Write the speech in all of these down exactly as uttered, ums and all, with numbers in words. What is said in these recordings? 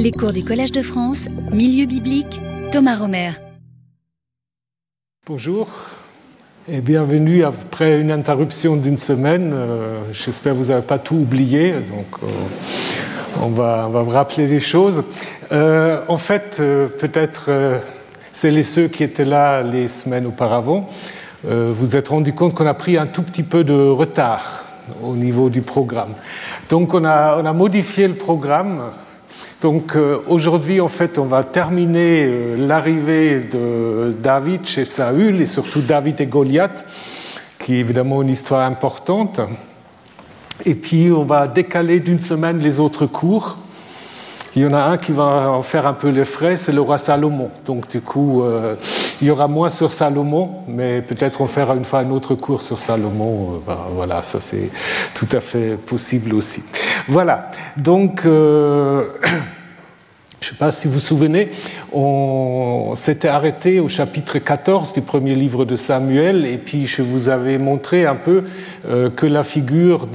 Les cours du Collège de France, Milieu biblique, Thomas Romer. Bonjour et bienvenue après une interruption d'une semaine. Euh, j'espère que vous n'avez pas tout oublié, donc euh, on, va, on va vous rappeler les choses. Euh, en fait, euh, peut-être euh, celles et ceux qui étaient là les semaines auparavant, euh, vous êtes rendu compte qu'on a pris un tout petit peu de retard au niveau du programme. Donc on a, on a modifié le programme. Donc euh, aujourd'hui, en fait, on va terminer euh, l'arrivée de David chez Saül et surtout David et Goliath, qui est évidemment une histoire importante. Et puis on va décaler d'une semaine les autres cours. Il y en a un qui va en faire un peu les frais, c'est le roi Salomon. Donc du coup, euh, il y aura moins sur Salomon, mais peut-être on fera une fois un autre cours sur Salomon. Euh, ben, voilà, ça c'est tout à fait possible aussi. Voilà, donc euh, je ne sais pas si vous vous souvenez, on s'était arrêté au chapitre quatorze du premier livre de Samuel, et puis je vous avais montré un peu euh, que la figure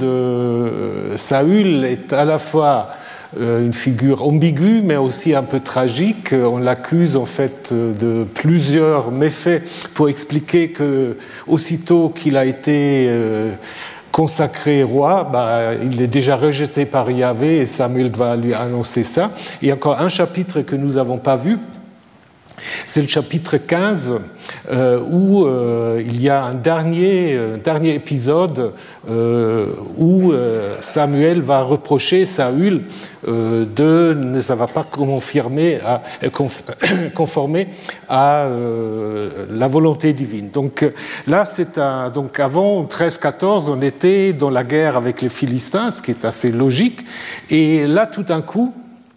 de Saül est à la fois une figure ambiguë, mais aussi un peu tragique. On l'accuse en fait de plusieurs méfaits pour expliquer que, aussitôt qu'il a été euh, consacré roi, bah, il est déjà rejeté par Yahvé et Samuel va lui annoncer ça. Il y a encore un chapitre que nous n'avons pas vu. C'est le chapitre quinze euh, où euh, il y a un dernier, euh, dernier épisode euh, où euh, Samuel va reprocher Saül euh, de ne ça va pas confirmer à, conformer à euh, la volonté divine. Donc là, c'est un, donc avant treize quatorze, on était dans la guerre avec les Philistins, ce qui est assez logique, et là, tout d'un coup,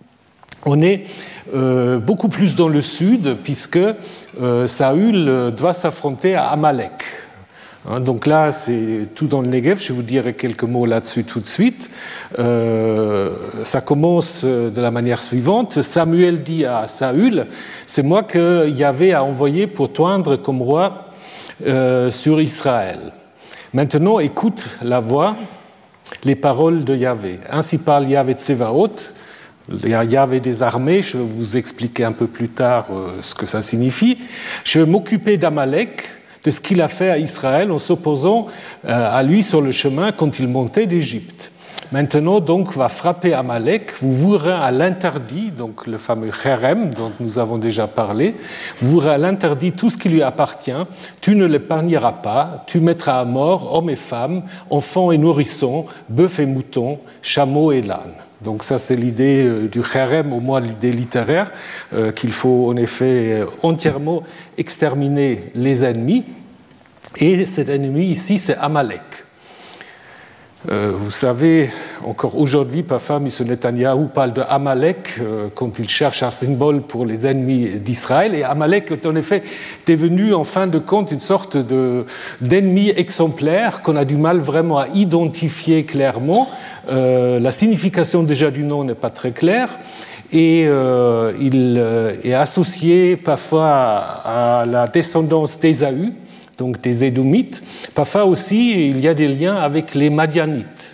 on est euh, beaucoup plus dans le sud, puisque euh, Saül doit s'affronter à Amalek. Hein, donc là, c'est tout dans le Negev, je vous dirai quelques mots là-dessus tout de suite. Euh, ça commence de la manière suivante. Samuel dit à Saül, c'est moi que Yahvé a envoyé pour t'oindre comme roi euh, sur Israël. Maintenant, écoute la voix, les paroles de Yahvé. Ainsi parle Yahvé Tsevaot. Il y avait des armées, je vais vous expliquer un peu plus tard euh, ce que ça signifie. Je vais m'occuper d'Amalek, de ce qu'il a fait à Israël en s'opposant euh, à lui sur le chemin quand il montait d'Égypte. Maintenant, donc, va frapper Amalek, vous vouerez à l'interdit, donc le fameux Cherem dont nous avons déjà parlé, vous vouerez à l'interdit tout ce qui lui appartient, tu ne l'épargneras pas, tu mettras à mort hommes et femmes, enfants et nourrissons, bœufs et moutons, chameaux et l'âne. Donc ça, c'est l'idée euh, du Cherem, au moins l'idée littéraire, euh, qu'il faut en effet euh, entièrement exterminer les ennemis. Et cet ennemi ici, c'est Amalek. Euh, vous savez, encore aujourd'hui, parfois, M. Netanyahou parle de Amalek euh, quand il cherche un symbole pour les ennemis d'Israël. Et Amalek est en effet devenu, en fin de compte, une sorte de, d'ennemi exemplaire qu'on a du mal vraiment à identifier clairement. Euh, la signification déjà du nom n'est pas très claire. Et euh, il euh, est associé parfois à, à la descendance d'Ésaü, donc des Édomites. Parfois aussi, il y a des liens avec les Madianites.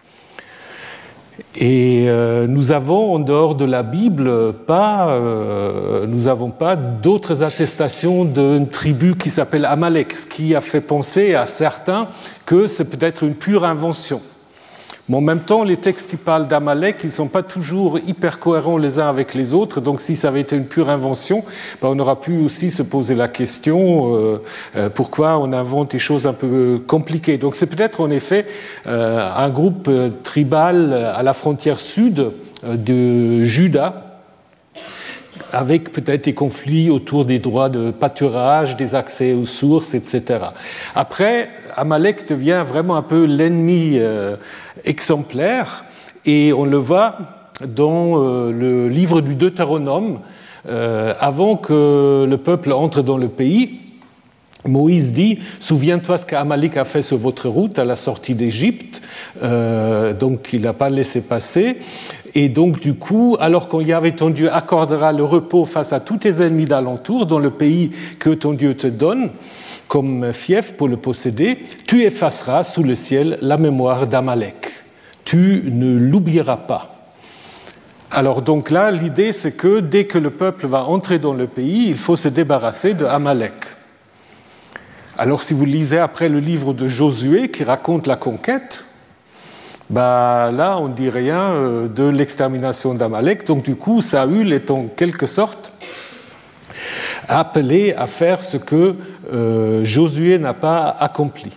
Et euh, nous avons, en dehors de la Bible, pas, euh, nous n'avons pas d'autres attestations d'une tribu qui s'appelle Amalek, ce qui a fait penser à certains que c'est peut-être une pure invention. Mais en même temps, les textes qui parlent d'Amalek, ils ne sont pas toujours hyper cohérents les uns avec les autres. Donc, si ça avait été une pure invention, ben, on aura pu aussi se poser la question euh, euh, pourquoi on invente des choses un peu compliquées. Donc, c'est peut-être en effet euh, un groupe euh, tribal à la frontière sud euh, de Juda, avec peut-être des conflits autour des droits de pâturage, des accès aux sources, et cetera. Après, Amalek devient vraiment un peu l'ennemi euh, exemplaire, et on le voit dans euh, le livre du Deutéronome, euh, avant que le peuple entre dans le pays. Moïse dit, souviens-toi ce qu'Amalek a fait sur votre route à la sortie d'Égypte, euh, donc il n'a pas laissé passer, et donc du coup, alors quand Yahvé ton Dieu accordera le repos face à tous tes ennemis d'alentour, dans le pays que ton Dieu te donne, comme fief pour le posséder, tu effaceras sous le ciel la mémoire d'Amalek, tu ne l'oublieras pas. Alors donc là, l'idée c'est que dès que le peuple va entrer dans le pays, il faut se débarrasser de Amalek. Alors si vous lisez après le livre de Josué qui raconte la conquête, bah, là on ne dit rien de l'extermination d'Amalek, donc du coup Saül est en quelque sorte appelé à faire ce que euh, Josué n'a pas accompli.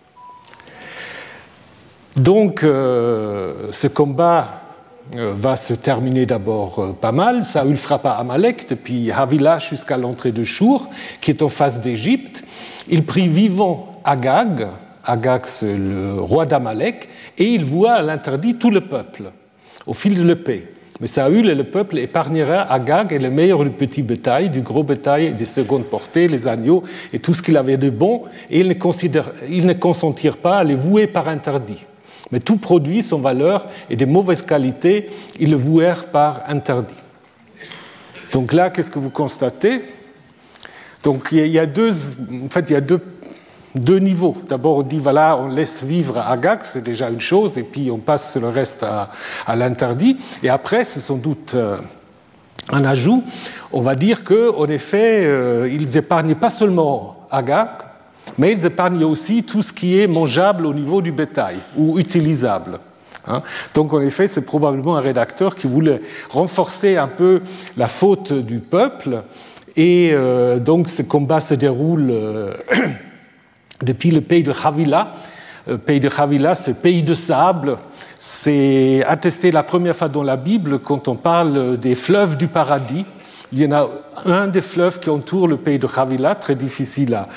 Donc euh, ce combat euh, va se terminer d'abord euh, pas mal. Saül frappa Amalek depuis Havilah jusqu'à l'entrée de Chour, qui est en face d'Égypte. Il prit vivant Agag, Agag c'est le roi d'Amalek, et il voua à l'interdit tout le peuple au fil de l'épée. Mais Saül et le peuple épargnèrent Agag et le meilleur du petit bétail, du gros bétail et des secondes portées, les agneaux et tout ce qu'il avait de bon, et ils ne, ils ne consentirent pas à les vouer par interdit. Mais tout produit sans valeur et de mauvaise qualité, ils le vouèrent par interdit. Donc là, qu'est-ce que vous constatez ? Donc il y a deux, en fait, il y a deux, deux niveaux. D'abord, on dit voilà, on laisse vivre Agag, c'est déjà une chose, et puis on passe le reste à, à l'interdit. Et après, c'est sans doute euh, un ajout. On va dire que, en effet, euh, ils épargnent pas seulement Agag, mais ils épargnent aussi tout ce qui est mangeable au niveau du bétail ou utilisable. Hein. Donc, en effet, c'est probablement un rédacteur qui voulait renforcer un peu la faute du peuple. Et euh, donc, ce combat se déroule euh, depuis le pays de Havilah. Le pays de Havilah, c'est pays de sable. C'est attesté la première fois dans la Bible quand on parle des fleuves du paradis. Il y en a un des fleuves qui entoure le pays de Havilah, très difficile à,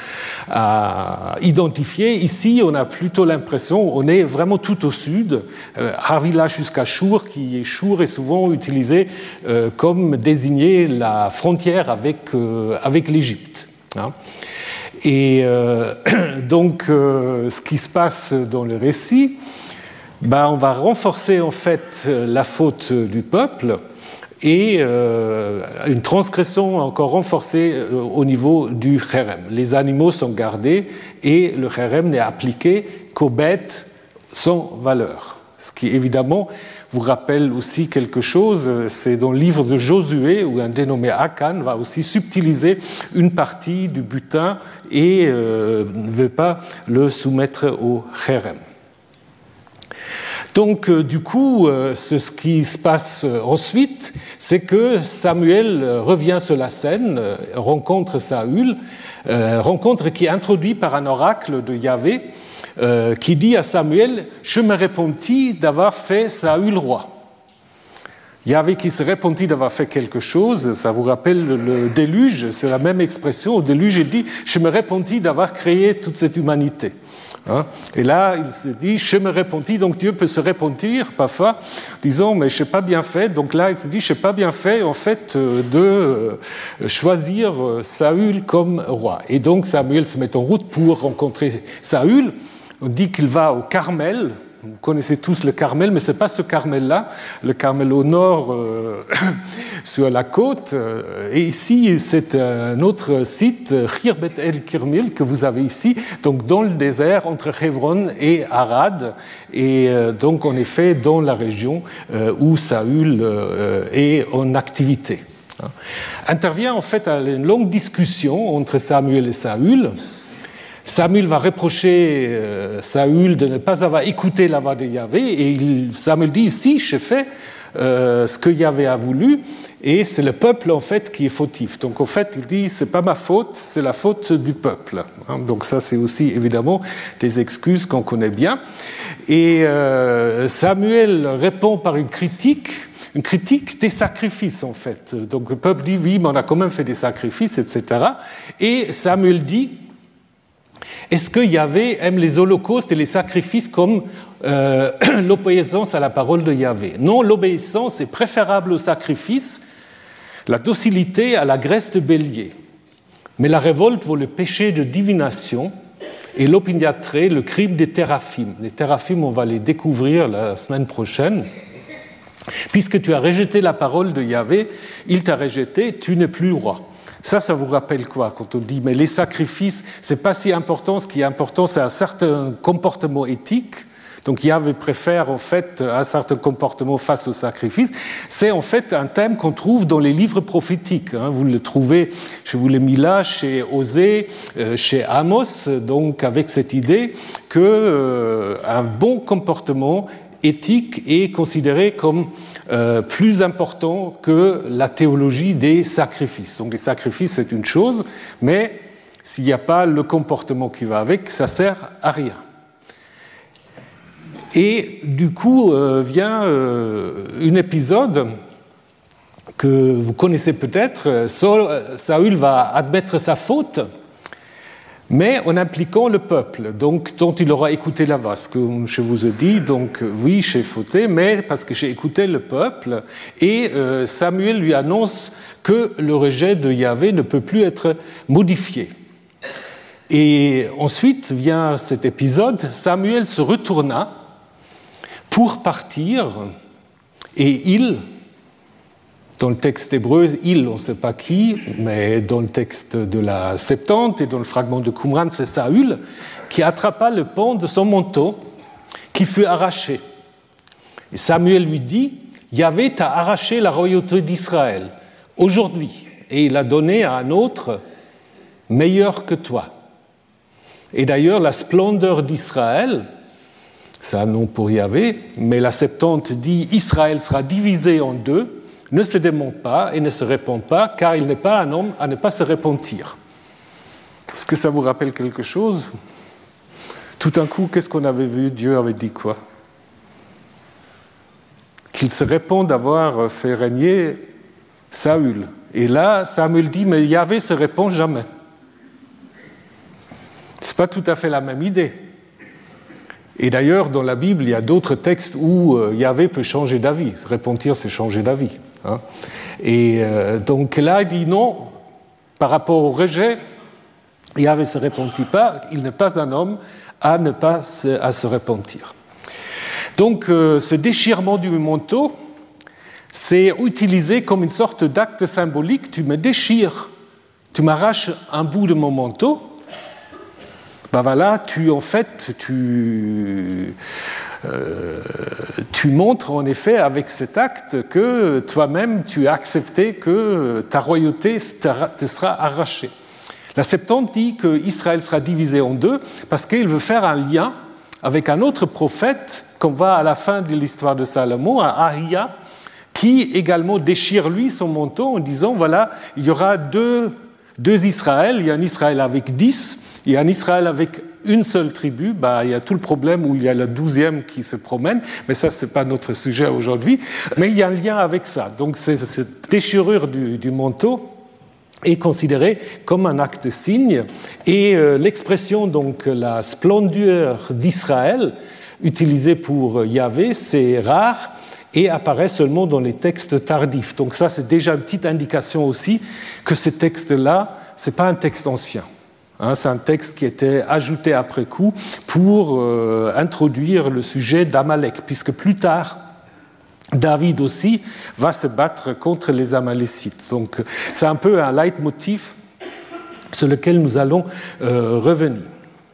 à identifier. Ici, on a plutôt l'impression, on est vraiment tout au sud, euh, Havilah jusqu'à Chour, qui est Chour est souvent utilisé euh, comme désigner la frontière avec, euh, avec l'Égypte. Hein. Et euh, donc, euh, ce qui se passe dans le récit, ben, on va renforcer en fait la faute du peuple, et euh, une transgression encore renforcée euh, au niveau du chérem. Les animaux sont gardés et le chérem n'est appliqué qu'aux bêtes sans valeur. Ce qui évidemment vous rappelle aussi quelque chose, c'est dans le livre de Josué où un dénommé Akan va aussi subtiliser une partie du butin et euh, ne veut pas le soumettre au chérem. Donc, euh, du coup, euh, ce, ce qui se passe euh, ensuite, c'est que Samuel euh, revient sur la scène, euh, rencontre Saül, euh, rencontre qui est introduit par un oracle de Yahvé, euh, qui dit à Samuel « Je me repentis d'avoir fait Saül roi ». Yahvé qui se repentit d'avoir fait quelque chose, ça vous rappelle le déluge, c'est la même expression. Au déluge, il dit « Je me repentis d'avoir créé toute cette humanité ». Hein? Et là, il se dit, je me repentis, donc Dieu peut se repentir parfois, disons, mais je n'ai pas bien fait. Donc là, il se dit, je n'ai pas bien fait, en fait, de choisir Saül comme roi. Et donc, Samuel se met en route pour rencontrer Saül. On dit qu'il va au Carmel. Vous connaissez tous le Carmel, mais ce n'est pas ce Carmel-là. Le Carmel au nord, euh, sur la côte. Et ici, c'est un autre site, Khir Bet El Kirmil, que vous avez ici, donc dans le désert entre Hebron et Arad. Et euh, donc, en effet, dans la région euh, où Saül euh, est en activité. Intervient en fait une longue discussion entre Samuel et Saül. Samuel va reprocher euh, Saül de ne pas avoir écouté la voix de Yahvé, et il, Samuel dit, si, j'ai fait euh, ce que Yahvé a voulu, et c'est le peuple en fait qui est fautif. Donc en fait, il dit, c'est pas ma faute, c'est la faute du peuple. Hein, donc ça, c'est aussi évidemment des excuses qu'on connaît bien. Et euh, Samuel répond par une critique, une critique des sacrifices en fait. Donc le peuple dit, oui, mais on a quand même fait des sacrifices, et cetera. Et Samuel dit, est-ce que Yahvé aime les holocaustes et les sacrifices comme euh, l'obéissance à la parole de Yahvé? Non, l'obéissance est préférable au sacrifice, la docilité à la graisse de bélier. Mais la révolte vaut le péché de divination et l'opiniâtreté, le crime des théraphim. Les théraphim, on va les découvrir la semaine prochaine. Puisque tu as rejeté la parole de Yahvé, il t'a rejeté, tu n'es plus roi. Ça, ça vous rappelle quoi quand on dit mais les sacrifices, c'est pas si important, ce qui est important, c'est un certain comportement éthique, Donc Yahvé préfère en fait un certain comportement face au sacrifice. C'est en fait un thème qu'on trouve dans les livres prophétiques. Vous le trouvez, je vous l'ai mis là, chez Osée, chez Amos, donc avec cette idée qu'un euh, bon comportement éthique est considéré comme euh, plus important que la théologie des sacrifices. Donc les sacrifices, c'est une chose, mais s'il n'y a pas le comportement qui va avec, ça ne sert à rien. Et du coup euh, vient euh, un épisode que vous connaissez peut-être. Saül va admettre sa faute, mais en impliquant le peuple, donc dont il aura écouté la voix. Comme je vous ai dit, donc oui, j'ai fauté, mais parce que j'ai écouté le peuple. Et euh, Samuel lui annonce que le rejet de Yahvé ne peut plus être modifié. Et ensuite vient cet épisode. Samuel se retourna pour partir, et il, dans le texte hébreu, il, on ne sait pas qui, mais dans le texte de la Septante et dans le fragment de Qumran, c'est Saül, qui attrapa le pan de son manteau, qui fut arraché. Et Samuel lui dit, Yahvé t'a arraché la royauté d'Israël, aujourd'hui, et il l'a donné à un autre meilleur que toi. Et d'ailleurs, la splendeur d'Israël, c'est un nom pour Yahvé, mais la Septante dit « Israël sera divisé en deux, ne se dément pas et ne se répand pas, car il n'est pas un homme à ne pas se repentir. » Est-ce que ça vous rappelle quelque chose ? Tout d'un coup, qu'est-ce qu'on avait vu ? Dieu avait dit quoi ? Qu'il se répand d'avoir fait régner Saül. Et là, Samuel dit « Mais Yahvé se répand jamais. » Ce n'est pas tout à fait la même idée. Et d'ailleurs, dans la Bible, il y a d'autres textes où Yahvé peut changer d'avis. Se repentir, c'est changer d'avis. Hein. Et euh, donc là, il dit non, par rapport au rejet, Yahvé ne se repentit pas, il n'est pas un homme à ne pas se, à se repentir. Donc euh, ce déchirement du manteau, c'est utilisé comme une sorte d'acte symbolique. Tu me déchires, tu m'arraches un bout de mon manteau, ben voilà, tu, en fait, tu, euh, tu montres en effet avec cet acte que toi-même, tu as accepté que ta royauté te sera arrachée. La Septante dit qu'Israël sera divisé en deux parce qu'il veut faire un lien avec un autre prophète qu'on voit à la fin de l'histoire de Salomon, un Ahia, qui également déchire lui son manteau en disant, voilà, il y aura deux, deux Israël, il y a un Israël avec dix, il y a un Israël avec une seule tribu, bah, il y a tout le problème où il y a la douzième qui se promène, mais ça, ce n'est pas notre sujet aujourd'hui. Mais il y a un lien avec ça. Donc, c'est, cette déchirure du, du manteau est considérée comme un acte signe. Et euh, l'expression, donc, la splendeur d'Israël, utilisée pour Yahvé, c'est rare et apparaît seulement dans les textes tardifs. Donc, ça, c'est déjà une petite indication aussi que ce texte-là, ce n'est pas un texte ancien. C'est un texte qui était ajouté après coup pour euh, introduire le sujet d'Amalek, puisque plus tard, David aussi va se battre contre les Amalécites. Donc c'est un peu un leitmotiv sur lequel nous allons euh, revenir.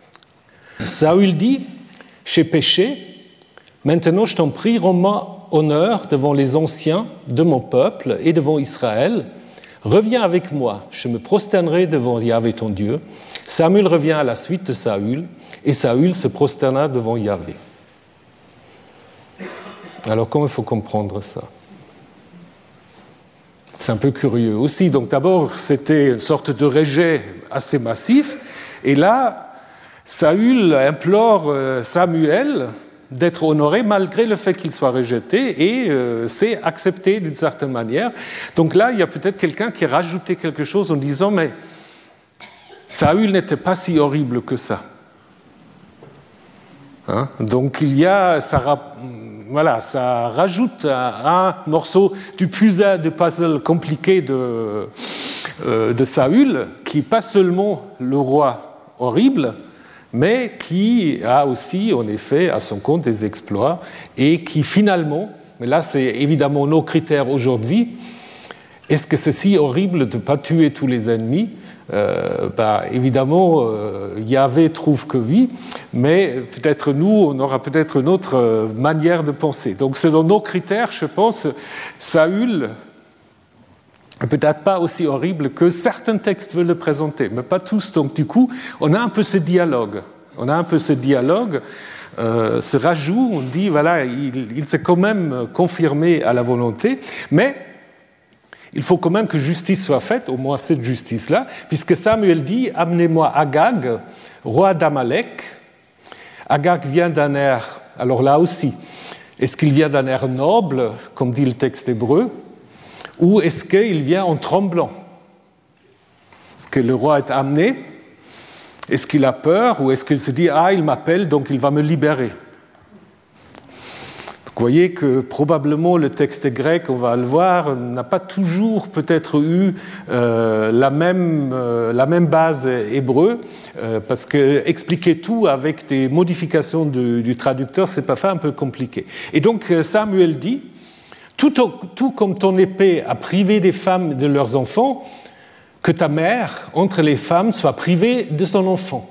Saül dit, « J'ai péché, maintenant je t'en prie, rends-moi honneur devant les anciens de mon peuple et devant Israël. Reviens avec moi, je me prosternerai devant Yahvé ton Dieu. » Samuel revient à la suite de Saül, et Saül se prosterna devant Yahvé. Alors, comment il faut comprendre ça ? C'est un peu curieux aussi. Donc, d'abord, c'était une sorte de rejet assez massif, et là, Saül implore Samuel d'être honoré malgré le fait qu'il soit rejeté, et euh, c'est accepté d'une certaine manière. Donc là, il y a peut-être quelqu'un qui a rajouté quelque chose en disant « mais Saül n'était pas si horrible que ça. Hein » Donc il y a, ça, voilà, ça rajoute un, un morceau du puzzle, du puzzle compliqué de, euh, de Saül, qui n'est pas seulement le roi horrible, mais qui a aussi, en effet, à son compte des exploits, et qui finalement, mais là c'est évidemment nos critères aujourd'hui, est-ce que c'est si horrible de ne pas tuer tous les ennemis ? euh, bah, évidemment, euh, Yahvé trouve que oui, mais peut-être nous, on aura peut-être une autre manière de penser. Donc, selon nos critères, je pense, Saül n'est peut-être pas aussi horrible que certains textes veulent le présenter, mais pas tous. Donc, du coup, on a un peu ce dialogue. On a un peu ce dialogue, euh, ce rajout, on dit, voilà, il, il s'est quand même confirmé à la volonté, mais il faut quand même que justice soit faite, au moins cette justice-là, puisque Samuel dit « Amenez-moi Agag, roi d'Amalek ». Agag vient d'un air, alors là aussi, est-ce qu'il vient d'un air noble, comme dit le texte hébreu, ou est-ce qu'il vient en tremblant? Est-ce que le roi est amené? Est-ce qu'il a peur, ou est-ce qu'il se dit « Ah, il m'appelle, donc il va me libérer ». Vous voyez que probablement le texte grec, on va le voir, n'a pas toujours peut-être eu euh, la, même, euh, la même base hébreu, euh, parce que expliquer tout avec des modifications de, du traducteur, c'est parfois un peu compliqué. Et donc Samuel dit, tout, au, tout comme ton épée a privé des femmes de leurs enfants, que ta mère, entre les femmes, soit privée de son enfant.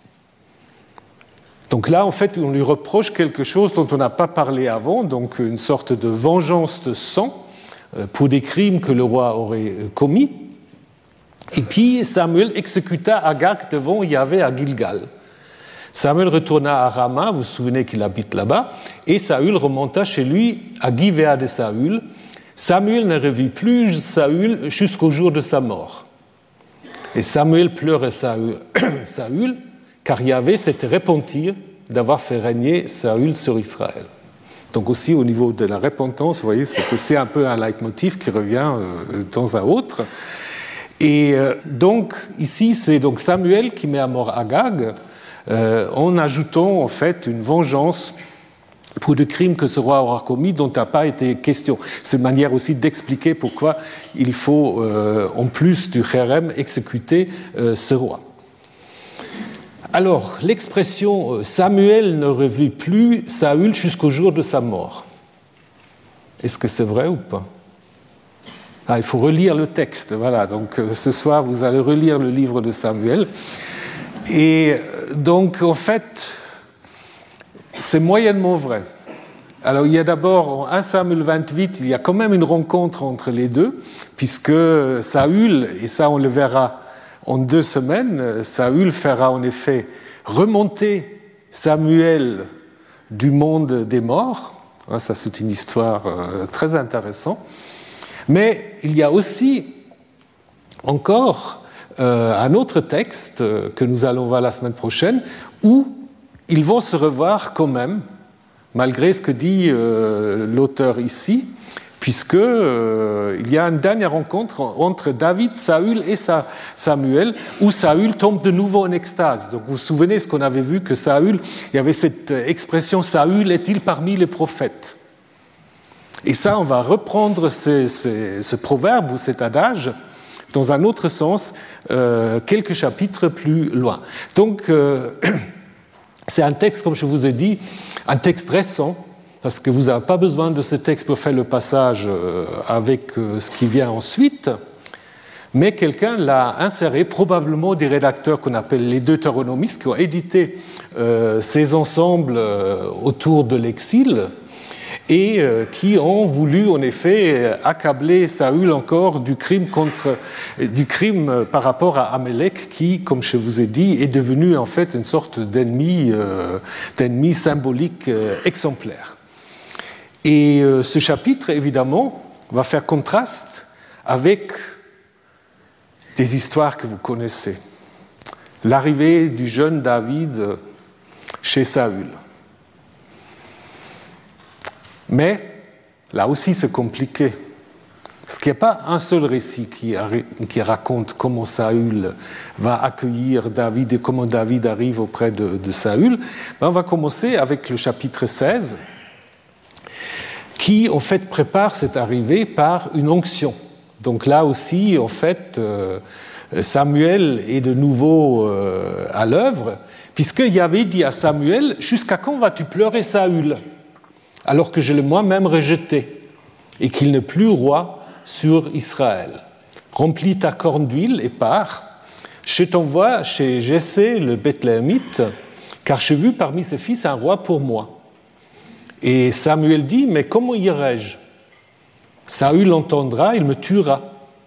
Donc là, en fait, on lui reproche quelque chose dont on n'a pas parlé avant, donc une sorte de vengeance de sang pour des crimes que le roi aurait commis. Et puis Samuel exécuta Agag devant Yahvé à Gilgal. Samuel retourna à Rama, vous vous souvenez qu'il habite là-bas, et Saül remonta chez lui à Givéa de Saül. Samuel ne revit plus Saül jusqu'au jour de sa mort. Et Samuel pleurait Saül, Saül car Yahvé s'était repenti d'avoir fait régner Saül sur Israël. Donc aussi au niveau de la repentance, vous voyez, c'est aussi un peu un leitmotiv qui revient de temps à autre. Et euh, donc ici, c'est donc Samuel qui met à mort Agag, euh, en ajoutant en fait une vengeance pour des crimes que ce roi aura commis dont n'a pas été question. C'est une manière aussi d'expliquer pourquoi il faut, euh, en plus du Kherem, exécuter euh, ce roi. Alors, l'expression « Samuel ne revit plus Saül jusqu'au jour de sa mort », est-ce que c'est vrai ou pas? Ah, il faut relire le texte, voilà. Donc, ce soir, vous allez relire le livre de Samuel. Et donc, en fait, c'est moyennement vrai. Alors, il y a d'abord, en un Samuel vingt-huit, il y a quand même une rencontre entre les deux, puisque Saül, et ça on le verra en deux semaines, Saül fera en effet remonter Samuel du monde des morts. Ça, c'est une histoire très intéressante. Mais il y a aussi encore un autre texte que nous allons voir la semaine prochaine où ils vont se revoir quand même, malgré ce que dit l'auteur ici, puisqu'il euh, y a une dernière rencontre entre David, Saül et Sa- Samuel, où Saül tombe de nouveau en extase. Donc vous vous souvenez ce qu'on avait vu, que Saül, il y avait cette expression « Saül est-il parmi les prophètes ?» Et ça, on va reprendre ce, ce, ce proverbe ou cet adage dans un autre sens, euh, quelques chapitres plus loin. Donc, euh, c'est un texte, comme je vous ai dit, un texte récent, parce que vous n'avez pas besoin de ce texte pour faire le passage avec ce qui vient ensuite, mais quelqu'un l'a inséré, probablement des rédacteurs qu'on appelle les deutéronomistes, qui ont édité euh, ces ensembles euh, autour de l'exil, et euh, qui ont voulu en effet accabler Saül encore du crime, contre, du crime par rapport à Amalek, qui, comme je vous ai dit, est devenu en fait une sorte d'ennemi, euh, d'ennemi symbolique euh, exemplaire. Et euh, ce chapitre, évidemment, va faire contraste avec des histoires que vous connaissez. L'arrivée du jeune David chez Saül. Mais, là aussi, c'est compliqué. Parce qu'il n'y a pas un seul récit qui, qui raconte comment Saül va accueillir David et comment David arrive auprès de, de Saül. Ben, on va commencer avec le chapitre seize, qui, en fait, prépare cette arrivée par une onction. Donc là aussi, en fait, euh, Samuel est de nouveau euh, à l'œuvre, puisqu'il avait dit à Samuel « Jusqu'à quand vas-tu pleurer Saül, alors que je l'ai moi-même rejeté, et qu'il n'est plus roi sur Israël. Remplis ta corne d'huile et pars. je t'envoie chez Jessé le Bethléemite, car j'ai vu parmi ses fils un roi pour moi. Et Samuel dit, mais comment irai-je? Saül l'entendra, il me tuera.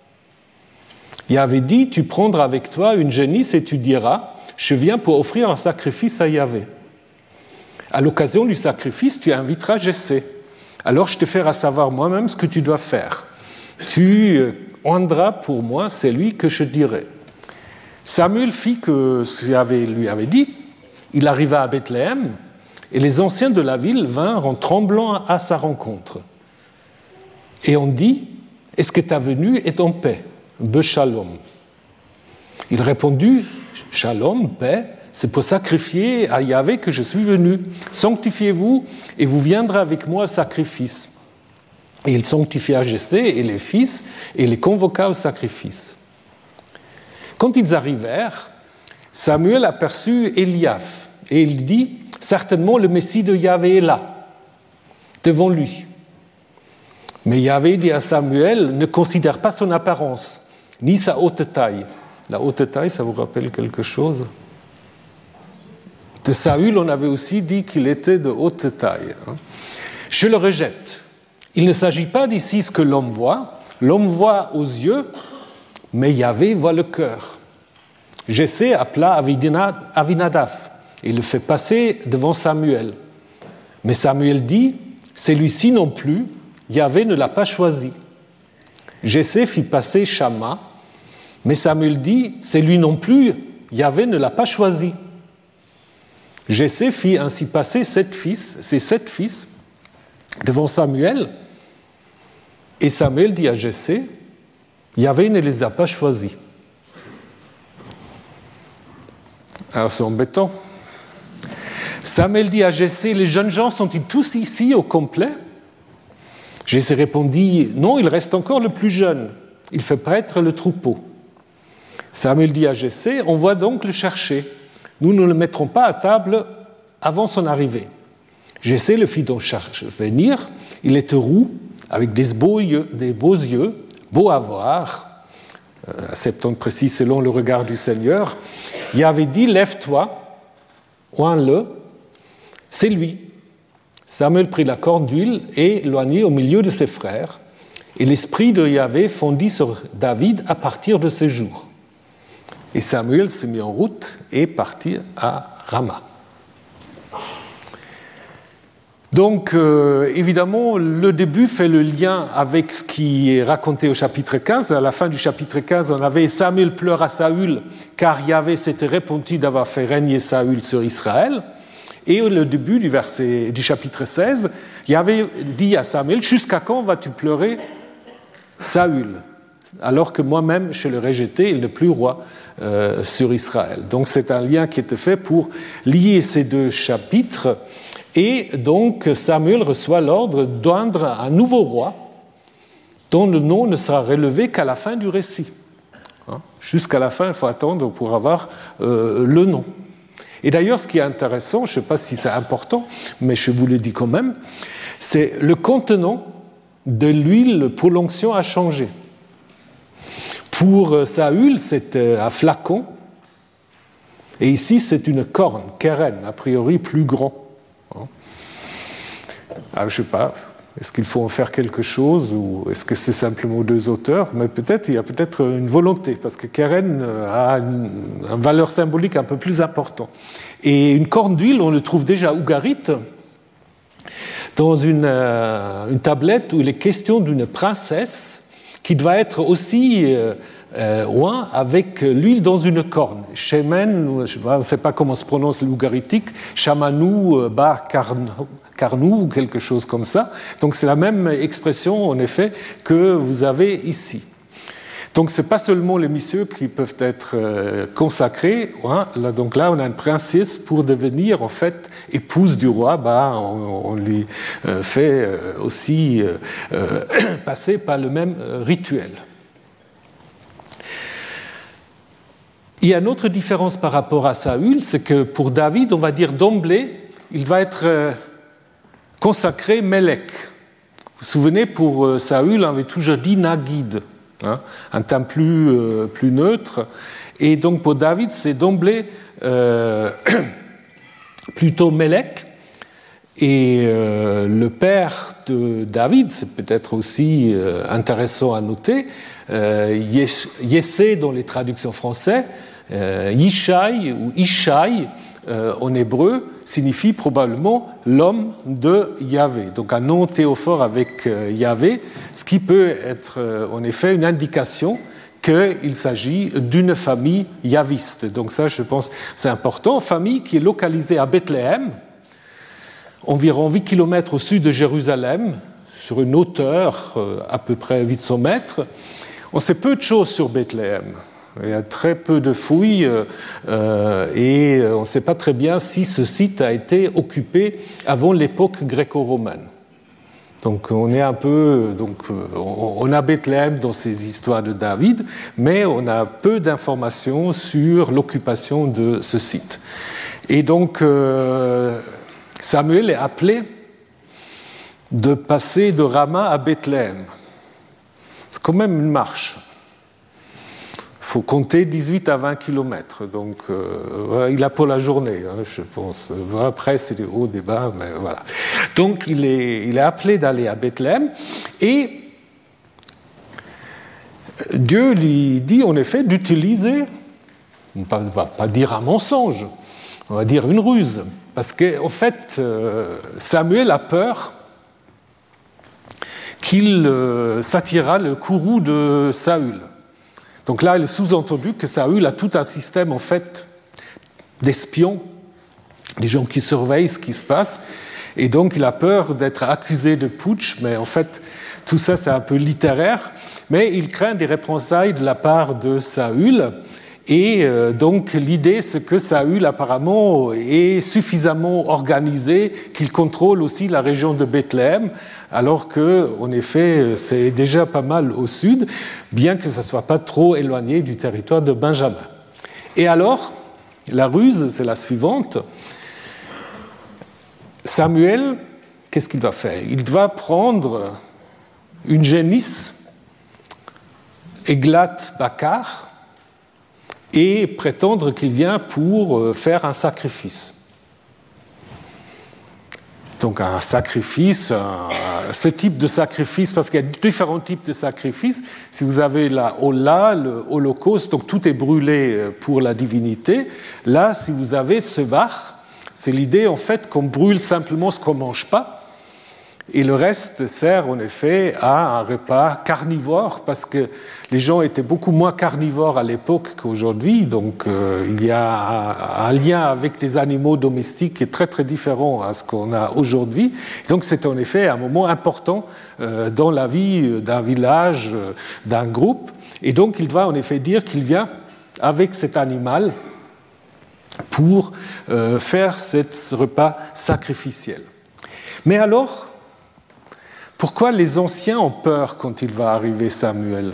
Yahvé dit, tu prendras avec toi une génisse et tu diras, je viens pour offrir un sacrifice à Yahvé. À l'occasion du sacrifice, tu inviteras Jessé. Alors je te ferai savoir moi-même ce que tu dois faire. Tu oindras pour moi celui que je dirai. Samuel fit que ce qu'Yahvé lui avait dit. Il arriva à Bethléem et les anciens de la ville vinrent en tremblant à sa rencontre. Et on dit, est-ce que ta venue est en paix? Beshalom. Il répondit, Shalom, paix, c'est pour sacrifier à Yahvé que je suis venu. Sanctifiez-vous et vous viendrez avec moi au sacrifice. Et il sanctifia Jessé et les fils et les convoqua au sacrifice. Quand ils arrivèrent, Samuel aperçut Eliab et il dit, certainement le Messie de Yahvé est là, devant lui. Mais Yahvé dit à Samuel, ne considère pas son apparence, ni sa haute taille. La haute taille, ça vous rappelle quelque chose? De Saül, on avait aussi dit qu'il était de haute taille. Je le rejette. Il ne s'agit pas d'ici ce que l'homme voit. L'homme voit aux yeux, mais Yahvé voit le cœur. Jessé appela Avinadav et le fait passer devant Samuel. Mais Samuel dit, celui-ci non plus, Yahvé ne l'a pas choisi. Jessé fit passer Shama, mais Samuel dit, c'est lui non plus, Yahvé ne l'a pas choisi. Jessé fit ainsi passer sept fils, ses sept fils devant Samuel, et Samuel dit à Jessé, Yahvé ne les a pas choisis. Alors c'est embêtant. Samuel dit à Jessé, les jeunes gens sont-ils tous ici au complet? Jessé répondit, non, il reste encore le plus jeune, il fait paître le troupeau. Samuel dit à Jessé, on va donc le chercher. Nous ne le mettrons pas à table avant son arrivée. Jessé le fit donc venir, il était roux, avec des beaux yeux, des beaux yeux, beau à voir, à septante précis selon le regard du Seigneur. Il avait dit, lève-toi, oins-le, c'est lui. Samuel prit la corne d'huile et l'oignit au milieu de ses frères, et l'esprit de Yahvé fondit sur David à partir de ce jour. Et Samuel se mit en route et partit à Rama. Donc, euh, évidemment, le début fait le lien avec ce qui est raconté au chapitre quinze. À la fin du chapitre quinze, on avait « Samuel pleure à Saül, car Yahvé s'était repenti d'avoir fait régner Saül sur Israël ». Et au début du, verset, du chapitre seize, Yahvé dit à Samuel « Jusqu'à quand vas-tu pleurer Saül, alors que moi-même je l'ai rejeté, il n'est plus roi euh, sur Israël ». Donc c'est un lien qui était fait pour lier ces deux chapitres. Et donc Samuel reçoit l'ordre d'oindre un nouveau roi dont le nom ne sera relevé qu'à la fin du récit. Hein? Jusqu'à la fin, il faut attendre pour avoir euh, le nom. Et d'ailleurs, ce qui est intéressant, je ne sais pas si c'est important, mais je vous le dis quand même, c'est le contenant de l'huile pour l'onction a changé. Pour Saül, c'était un flacon, et ici, c'est une corne, keren, a priori plus grand. Alors, je ne sais pas, est-ce qu'il faut en faire quelque chose ou est-ce que c'est simplement deux auteurs? Mais peut-être, il y a peut-être une volonté, parce que keren a une, une valeur symbolique un peu plus importante. Et une corne d'huile, on le trouve déjà à Ougarit, dans une, euh, une tablette où il est question d'une princesse qui doit être aussi euh, euh, oint avec l'huile dans une corne. Shemen, je ne sais pas comment se prononce l'ougaritique, Shamanou, Bar Karnou, ou quelque chose comme ça. Donc c'est la même expression, en effet, que vous avez ici. Donc ce n'est pas seulement les messieurs qui peuvent être euh, consacrés. Hein. Là, donc là, on a une princesse pour devenir, en fait, épouse du roi. Bah, on, on lui euh, fait euh, aussi euh, euh, passer par le même euh, rituel. Il y a une autre différence par rapport à Saül, c'est que pour David, on va dire d'emblée, il va être euh, consacré Mélec. Vous vous souvenez, pour euh, Saül, on avait toujours dit Nagid. hein, un terme plus, euh, plus neutre. Et donc pour David, c'est d'emblée euh, plutôt Mélec. Et euh, le père de David, c'est peut-être aussi euh, intéressant à noter, euh, Yessé dans les traductions françaises, euh, Yishai ou Ishai euh, en hébreu signifie probablement l'homme de Yahvé. Donc un nom théophore avec euh, Yahvé, ce qui peut être euh, en effet une indication qu'il s'agit d'une famille yaviste. Donc ça, je pense, c'est important. Famille qui est localisée à Bethléem, environ huit kilomètres au sud de Jérusalem, sur une hauteur euh, à peu près huit cents mètres. On sait peu de choses sur Bethléem. Il y a très peu de fouilles euh, et on ne sait pas très bien si ce site a été occupé avant l'époque gréco-romaine. Donc on est un peu, donc on a Bethléem dans ces histoires de David, mais on a peu d'informations sur l'occupation de ce site. Et donc euh, Samuel est appelé de passer de Rama à Bethléem. C'est quand même une marche. Il faut compter dix-huit à vingt kilomètres, donc euh, il a pour la journée, hein, je pense. Après, c'est des hauts, des bas, mais voilà. Donc, il est, il est appelé d'aller à Bethléem, et Dieu lui dit, en effet, d'utiliser, on ne va pas dire un mensonge, on va dire une ruse, parce qu'en fait, euh, Samuel a peur qu'il euh, s'attirera le courroux de Saül. Donc là, il est sous-entendu que Saül a tout un système en fait d'espions, des gens qui surveillent ce qui se passe, et donc il a peur d'être accusé de putsch, mais en fait tout ça c'est un peu littéraire, mais il craint des représailles de la part de Saül, et euh, donc l'idée c'est que Saül apparemment est suffisamment organisé qu'il contrôle aussi la région de Bethléem, alors que, en effet, c'est déjà pas mal au sud, bien que ça ne soit pas trop éloigné du territoire de Benjamin. Et alors, la ruse, c'est la suivante. Samuel, qu'est-ce qu'il doit faire? Il doit prendre une génisse, Eglat Bakar, et prétendre qu'il vient pour faire un sacrifice. Donc un sacrifice, un, ce type de sacrifice, parce qu'il y a différents types de sacrifices. Si vous avez la Ola, le holocauste, donc tout est brûlé pour la divinité. Là, si vous avez ce var, c'est l'idée en fait qu'on brûle simplement ce qu'on ne mange pas. Et le reste sert en effet à un repas carnivore, parce que les gens étaient beaucoup moins carnivores à l'époque qu'aujourd'hui, donc euh, il y a un, un lien avec des animaux domestiques qui est très très différent à ce qu'on a aujourd'hui. Donc c'est en effet un moment important euh, dans la vie d'un village, euh, d'un groupe, et donc il doit en effet dire qu'il vient avec cet animal pour euh, faire ce repas sacrificiel. Mais alors, pourquoi les anciens ont peur quand il va arriver Samuel?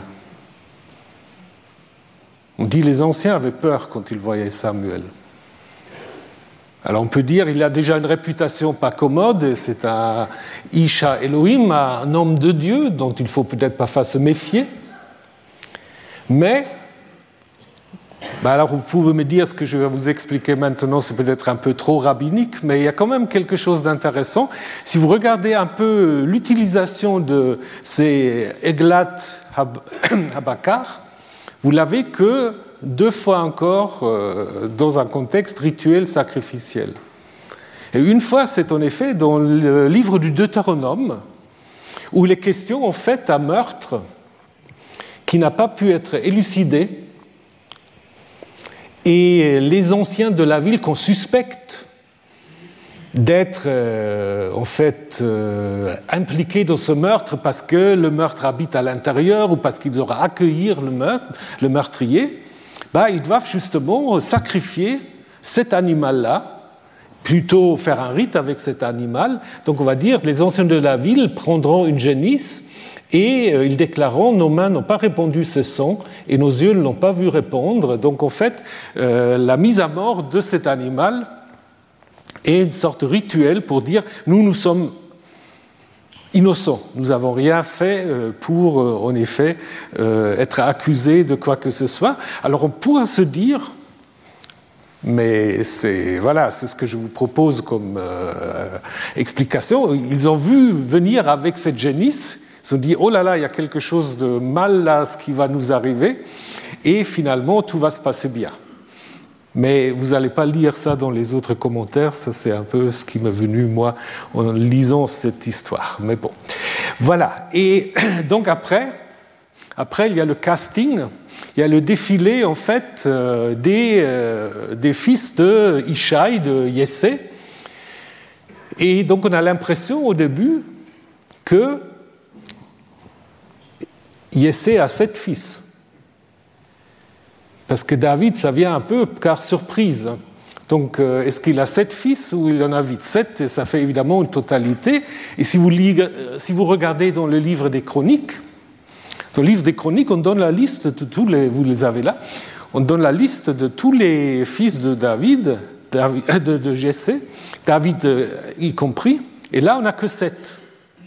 On dit que les anciens avaient peur quand ils voyaient Samuel. Alors on peut dire qu'il a déjà une réputation pas commode, c'est un Isha Elohim, un homme de Dieu dont il ne faut peut-être pas se méfier. Mais, ben alors vous pouvez me dire ce que je vais vous expliquer maintenant, c'est peut-être un peu trop rabbinique, mais il y a quand même quelque chose d'intéressant. Si vous regardez un peu l'utilisation de ces Eglat Habakar, vous l'avez que deux fois encore euh, dans un contexte rituel sacrificiel. Et une fois, c'est en effet dans le livre du Deutéronome, où il est question en fait d'un meurtre qui n'a pas pu être élucidé, et les anciens de la ville qu'on suspecte d'être euh, en fait euh, impliqués dans ce meurtre parce que le meurtre habite à l'intérieur ou parce qu'ils auraient accueilli le, meurtre, le meurtrier, bah, ils doivent justement sacrifier cet animal-là, plutôt faire un rite avec cet animal. Donc on va dire les anciens de la ville prendront une génisse et euh, ils déclareront « nos mains n'ont pas répandu ce sang et nos yeux ne l'ont pas vu répandre ». Donc en fait, euh, la mise à mort de cet animal est une sorte de rituel pour dire « nous, nous sommes innocents. Nous n'avons rien fait pour, en effet, être accusés de quoi que ce soit. Alors on pourra se dire, mais c'est, voilà, c'est ce que je vous propose comme euh, explication, ils ont vu venir avec cette génisse, ils se sont dit, oh là là, il y a quelque chose de mal là, ce qui va nous arriver, et finalement, tout va se passer bien. Mais vous n'allez pas lire ça dans les autres commentaires, ça c'est un peu ce qui m'est venu, moi, en lisant cette histoire. Mais bon, voilà. Et donc après, après il y a le casting, il y a le défilé, en fait, euh, des, euh, des fils de Ishaï, de Yessé. Et donc on a l'impression au début que Yessé a sept fils. Parce que David, ça vient un peu par surprise. Donc, euh, est-ce qu'il a sept fils ou il en a huit? Sept, ça fait évidemment une totalité. Et si vous, lisez, si vous regardez dans le livre des Chroniques, dans le livre des Chroniques, on donne la liste de tous les, vous les avez là, on donne la liste de tous les fils de David, de, de Jessé, David y compris. Et là, on n'a que sept.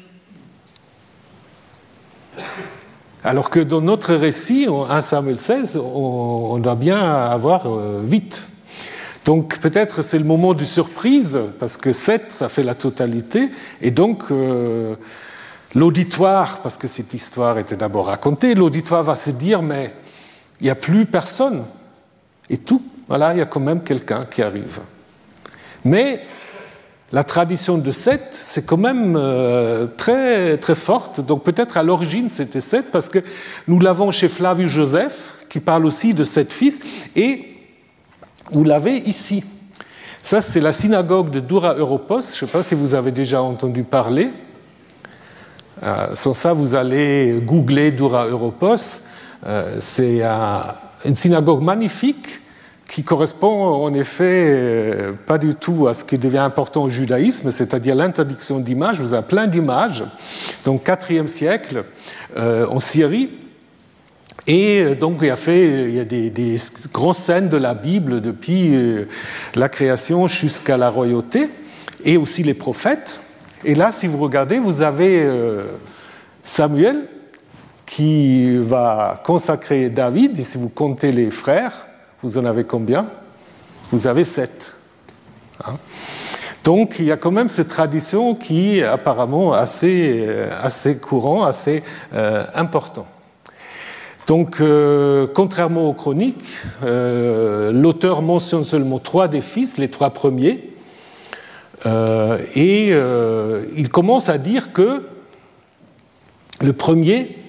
Alors que dans notre récit, en premier Samuel seize, on, on doit bien avoir huit. Donc peut-être c'est le moment de surprise, parce que sept, ça fait la totalité, et donc euh, l'auditoire, parce que cette histoire était d'abord racontée, l'auditoire va se dire, mais il n'y a plus personne, et tout, voilà, il y a quand même quelqu'un qui arrive. Mais la tradition de sept, c'est quand même euh, très, très forte. Donc peut-être à l'origine c'était sept, parce que nous l'avons chez Flavius Joseph, qui parle aussi de sept fils, et vous l'avez ici. Ça, c'est la synagogue de Dura Europos. Je ne sais pas si vous avez déjà entendu parler. Euh, sans ça, vous allez googler Dura Europos. Euh, c'est un, une synagogue magnifique, qui correspond en effet pas du tout à ce qui devient important au judaïsme, c'est-à-dire l'interdiction d'images. Vous avez plein d'images, donc quatrième siècle, euh, en Syrie. Et donc il y a, fait, il y a des, des grandes scènes de la Bible depuis euh, la création jusqu'à la royauté, et aussi les prophètes. Et là, si vous regardez, vous avez euh, Samuel qui va consacrer David, et si vous comptez les frères, vous en avez combien? Vous avez sept. Hein? Donc, il y a quand même cette tradition qui est apparemment assez, assez courante, assez euh, important. Donc, euh, contrairement aux chroniques, euh, l'auteur mentionne seulement trois des fils, les trois premiers, euh, et euh, il commence à dire que le premier,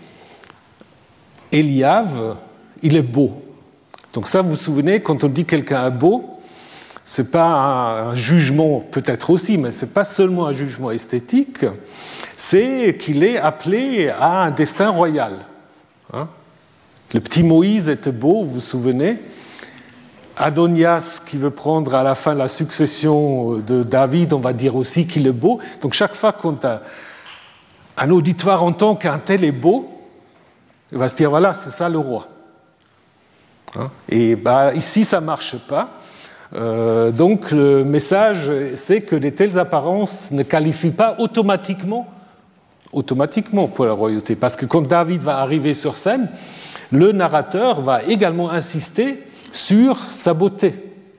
Eliav, il est beau. Donc ça, vous vous souvenez, quand on dit quelqu'un est beau, ce n'est pas un jugement, peut-être aussi, mais ce n'est pas seulement un jugement esthétique, c'est qu'il est appelé à un destin royal. Hein? Le petit Moïse était beau, vous vous souvenez. Adonias, qui veut prendre à la fin la succession de David, on va dire aussi qu'il est beau. Donc chaque fois quand un auditoire entend qu'un tel est beau, il va se dire, voilà, c'est ça le roi. Et bah, ici, ça ne marche pas. Euh, donc, le message, c'est que de telles apparences ne qualifient pas automatiquement, automatiquement pour la royauté. Parce que quand David va arriver sur scène, le narrateur va également insister sur sa beauté.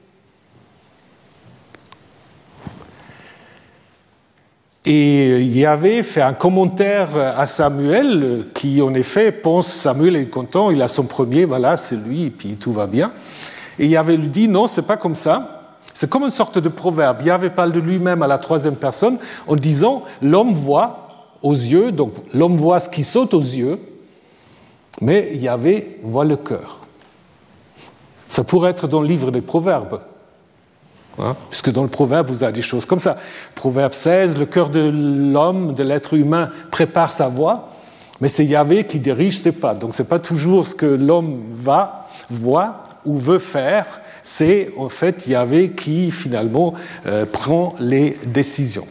Et Yahvé fait un commentaire à Samuel qui, en effet, pense Samuel est content, il a son premier, voilà, c'est lui, et puis tout va bien. Et Yahvé lui dit non, c'est pas comme ça. C'est comme une sorte de proverbe. Yahvé parle de lui-même à la troisième personne en disant l'homme voit aux yeux, donc l'homme voit ce qui saute aux yeux, mais Yahvé voit le cœur. Ça pourrait être dans le livre des Proverbes. Hein, puisque dans le proverbe, vous avez des choses comme ça. Proverbe seize, le cœur de l'homme, de l'être humain, prépare sa voie, mais c'est Yahvé qui dirige ses pas. Donc ce n'est pas toujours ce que l'homme va, voit ou veut faire, c'est en fait Yahvé qui finalement euh, prend les décisions.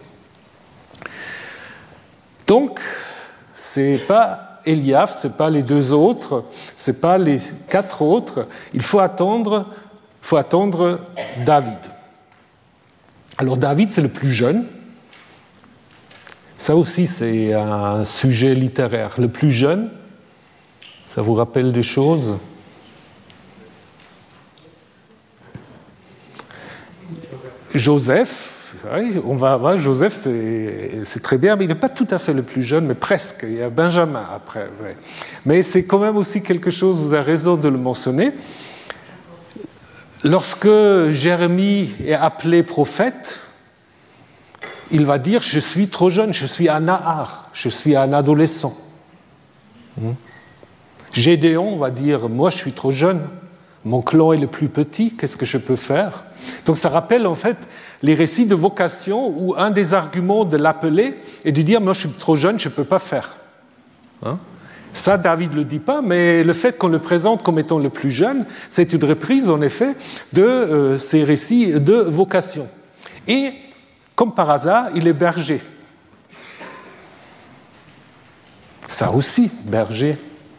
Donc, ce n'est pas Eliav, ce n'est pas les deux autres, ce n'est pas les quatre autres, il faut attendre, faut attendre David. Alors David, c'est le plus jeune, Ça aussi, c'est un sujet littéraire. Le plus jeune, ça vous rappelle des choses? Joseph, oui, on va voir, Joseph, c'est, c'est très bien, mais il n'est pas tout à fait le plus jeune, mais presque. Il y a Benjamin après. Ouais. Mais c'est quand même aussi quelque chose, vous avez raison de le mentionner. Lorsque Jérémie est appelé prophète, il va dire « Je suis trop jeune, je suis un nahar, je suis un adolescent. Hmm. » Gédéon va dire « Moi, je suis trop jeune, mon clan est le plus petit, qu'est-ce que je peux faire ?» Donc ça rappelle en fait les récits de vocation où un des arguments de l'appeler est de dire « Moi, je suis trop jeune, je ne peux pas faire. Hein ?» Ça, David ne le dit pas, mais le fait qu'on le présente comme étant le plus jeune, c'est une reprise, en effet, de euh, ces récits de vocation. Et, comme par hasard, il est berger. Ça aussi, berger.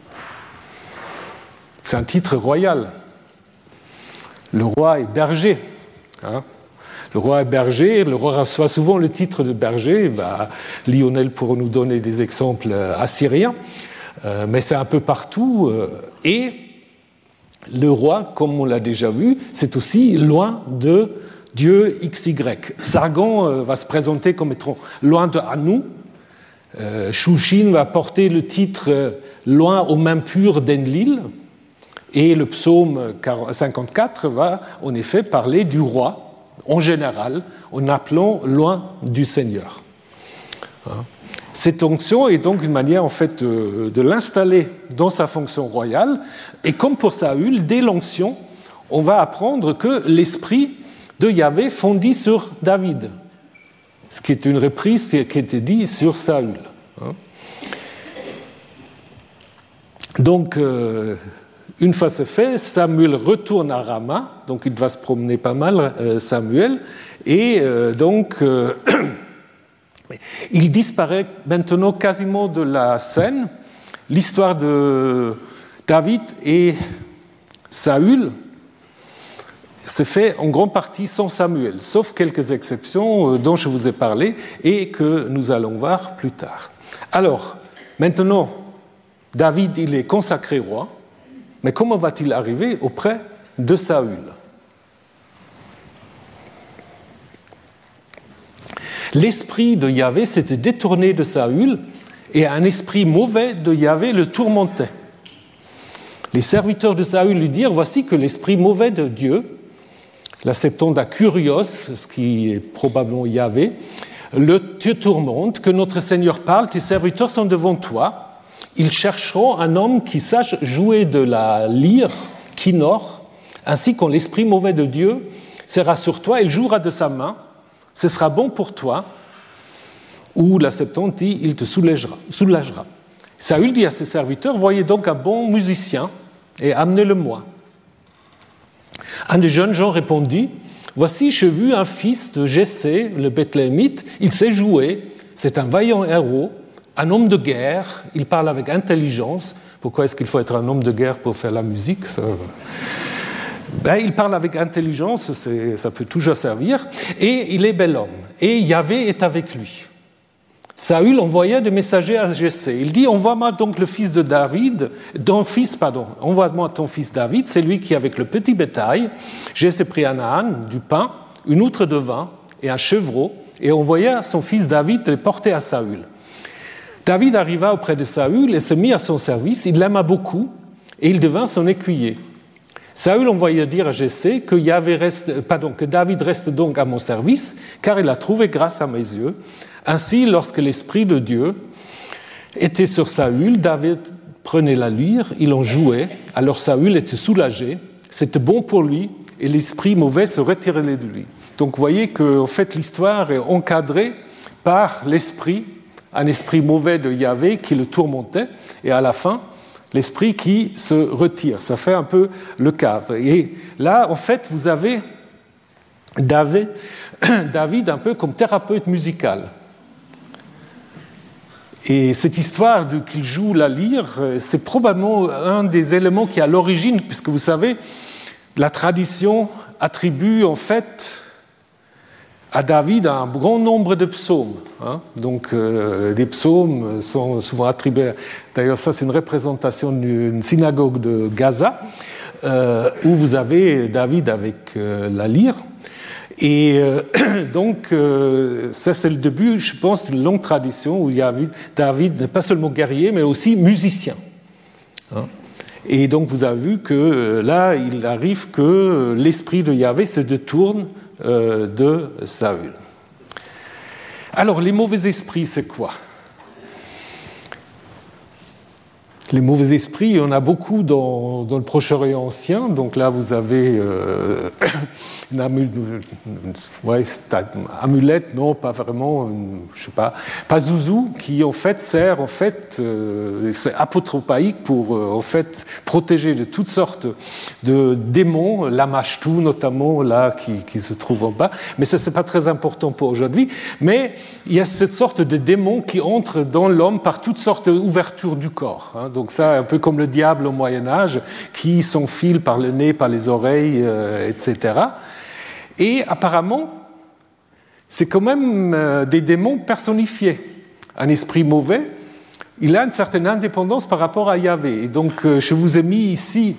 C'est un titre royal. Le roi est berger. Hein. Le roi est berger, le roi reçoit souvent le titre de berger. Bah, Lionel pourra nous donner des exemples assyriens. Euh, mais c'est un peu partout. Euh, et le roi, comme on l'a déjà vu, c'est aussi loin de Dieu X Y. Sargon euh, va se présenter comme étant loin de Anu. Euh, Shushin va porter le titre euh, loin aux mains pures d'Enlil. Et le psaume cinquante-quatre va en effet parler du roi, en général, en appelant loin du Seigneur. Hein. Cette onction est donc une manière en fait de, de l'installer dans sa fonction royale. Et comme pour Saül, dès l'onction, on va apprendre que l'esprit de Yahvé fondit sur David, ce qui est une reprise qui a été dit sur Saül. Donc, euh, une fois ce fait, Samuel retourne à Rama, donc il va se promener pas mal, euh, Samuel, et euh, donc... Euh, il disparaît maintenant quasiment de la scène. L'histoire de David et Saül se fait en grande partie sans Samuel, sauf quelques exceptions dont je vous ai parlé et que nous allons voir plus tard. Alors, maintenant, David, il est consacré roi, mais comment va-t-il arriver auprès de Saül ? L'esprit de Yahvé s'était détourné de Saül et un esprit mauvais de Yahvé le tourmentait. Les serviteurs de Saül lui dirent « Voici que l'esprit mauvais de Dieu, la Septante à Kurios, ce qui est probablement Yahvé, le te tourmente, que notre Seigneur parle, tes serviteurs sont devant toi, ils chercheront un homme qui sache jouer de la lyre, kinnor, ainsi quand l'esprit mauvais de Dieu sera sur toi, il jouera de sa main, ce sera bon pour toi, ou la Septante dit, il te soulagera. soulagera. Saül dit à ses serviteurs, voyez donc un bon musicien et amenez-le-moi. Un des jeunes gens répondit, voici, j'ai vu un fils de Jessé, le Bethléemite, il sait jouer, c'est un vaillant héros, un homme de guerre, il parle avec intelligence. Pourquoi est-ce qu'il faut être un homme de guerre pour faire la musique ? Ça... Ben, il parle avec intelligence, c'est, ça peut toujours servir, et il est bel homme. Et Yahvé est avec lui. Saül envoya des messagers à Jessé. Il dit, envoie-moi donc le fils de David, ton fils, pardon, envoie-moi ton fils David, c'est lui qui, avec le petit bétail, Jessé prit un âne, du pain, une outre de vin et un chevreau, et envoya son fils David les porter à Saül. David arriva auprès de Saül et se mit à son service, il l'aima beaucoup, et il devint son écuyer. Saül envoya dire à Jessé que, Yahvé reste, pardon, que David reste donc à mon service, car il a trouvé grâce à mes yeux. Ainsi, lorsque l'Esprit de Dieu était sur Saül, David prenait la lyre, il en jouait, alors Saül était soulagé, c'était bon pour lui, et l'esprit mauvais se retirait de lui. Donc vous voyez qu'en fait l'histoire est encadrée par l'esprit, un esprit mauvais de Yahvé qui le tourmentait, et à la fin, l'esprit qui se retire. Ça fait un peu le cadre. Et là, en fait, vous avez David, David un peu comme thérapeute musical. Et cette histoire de qu'il joue la lyre, c'est probablement un des éléments qui est à l'origine, puisque vous savez, la tradition attribue en fait à David un grand nombre de psaumes. Hein. Donc, euh, les psaumes sont souvent attribués. D'ailleurs, ça, c'est une représentation d'une synagogue de Gaza, euh, où vous avez David avec euh, la lyre. Et euh, donc, euh, ça, c'est le début, je pense, d'une longue tradition où il y a David n'est pas seulement guerrier, mais aussi musicien. Hein. Et donc, vous avez vu que euh, là, il arrive que l'esprit de Yahvé se détourne euh, de Saül. Alors, les mauvais esprits, c'est quoi ? Les mauvais esprits, il y en a beaucoup dans, dans le Proche-Orient ancien. Donc là, vous avez euh, une, amulette, ouais, amulette, non, pas vraiment, une, je sais pas, Pazuzu, qui en fait sert en fait, euh, c'est apotropaïque pour euh, en fait protéger de toutes sortes de démons, l'amashtou notamment là qui, qui se trouve en bas. Mais ça c'est pas très important pour aujourd'hui. Mais il y a cette sorte de démons qui entrent dans l'homme par toutes sortes d'ouvertures du corps. Hein. Donc ça, un peu comme le diable au Moyen-Âge, qui s'enfile par le nez, par les oreilles, euh, et cetera. Et apparemment, c'est quand même euh, des démons personnifiés. Un esprit mauvais, il a une certaine indépendance par rapport à Yahvé. Et donc, euh, je vous ai mis ici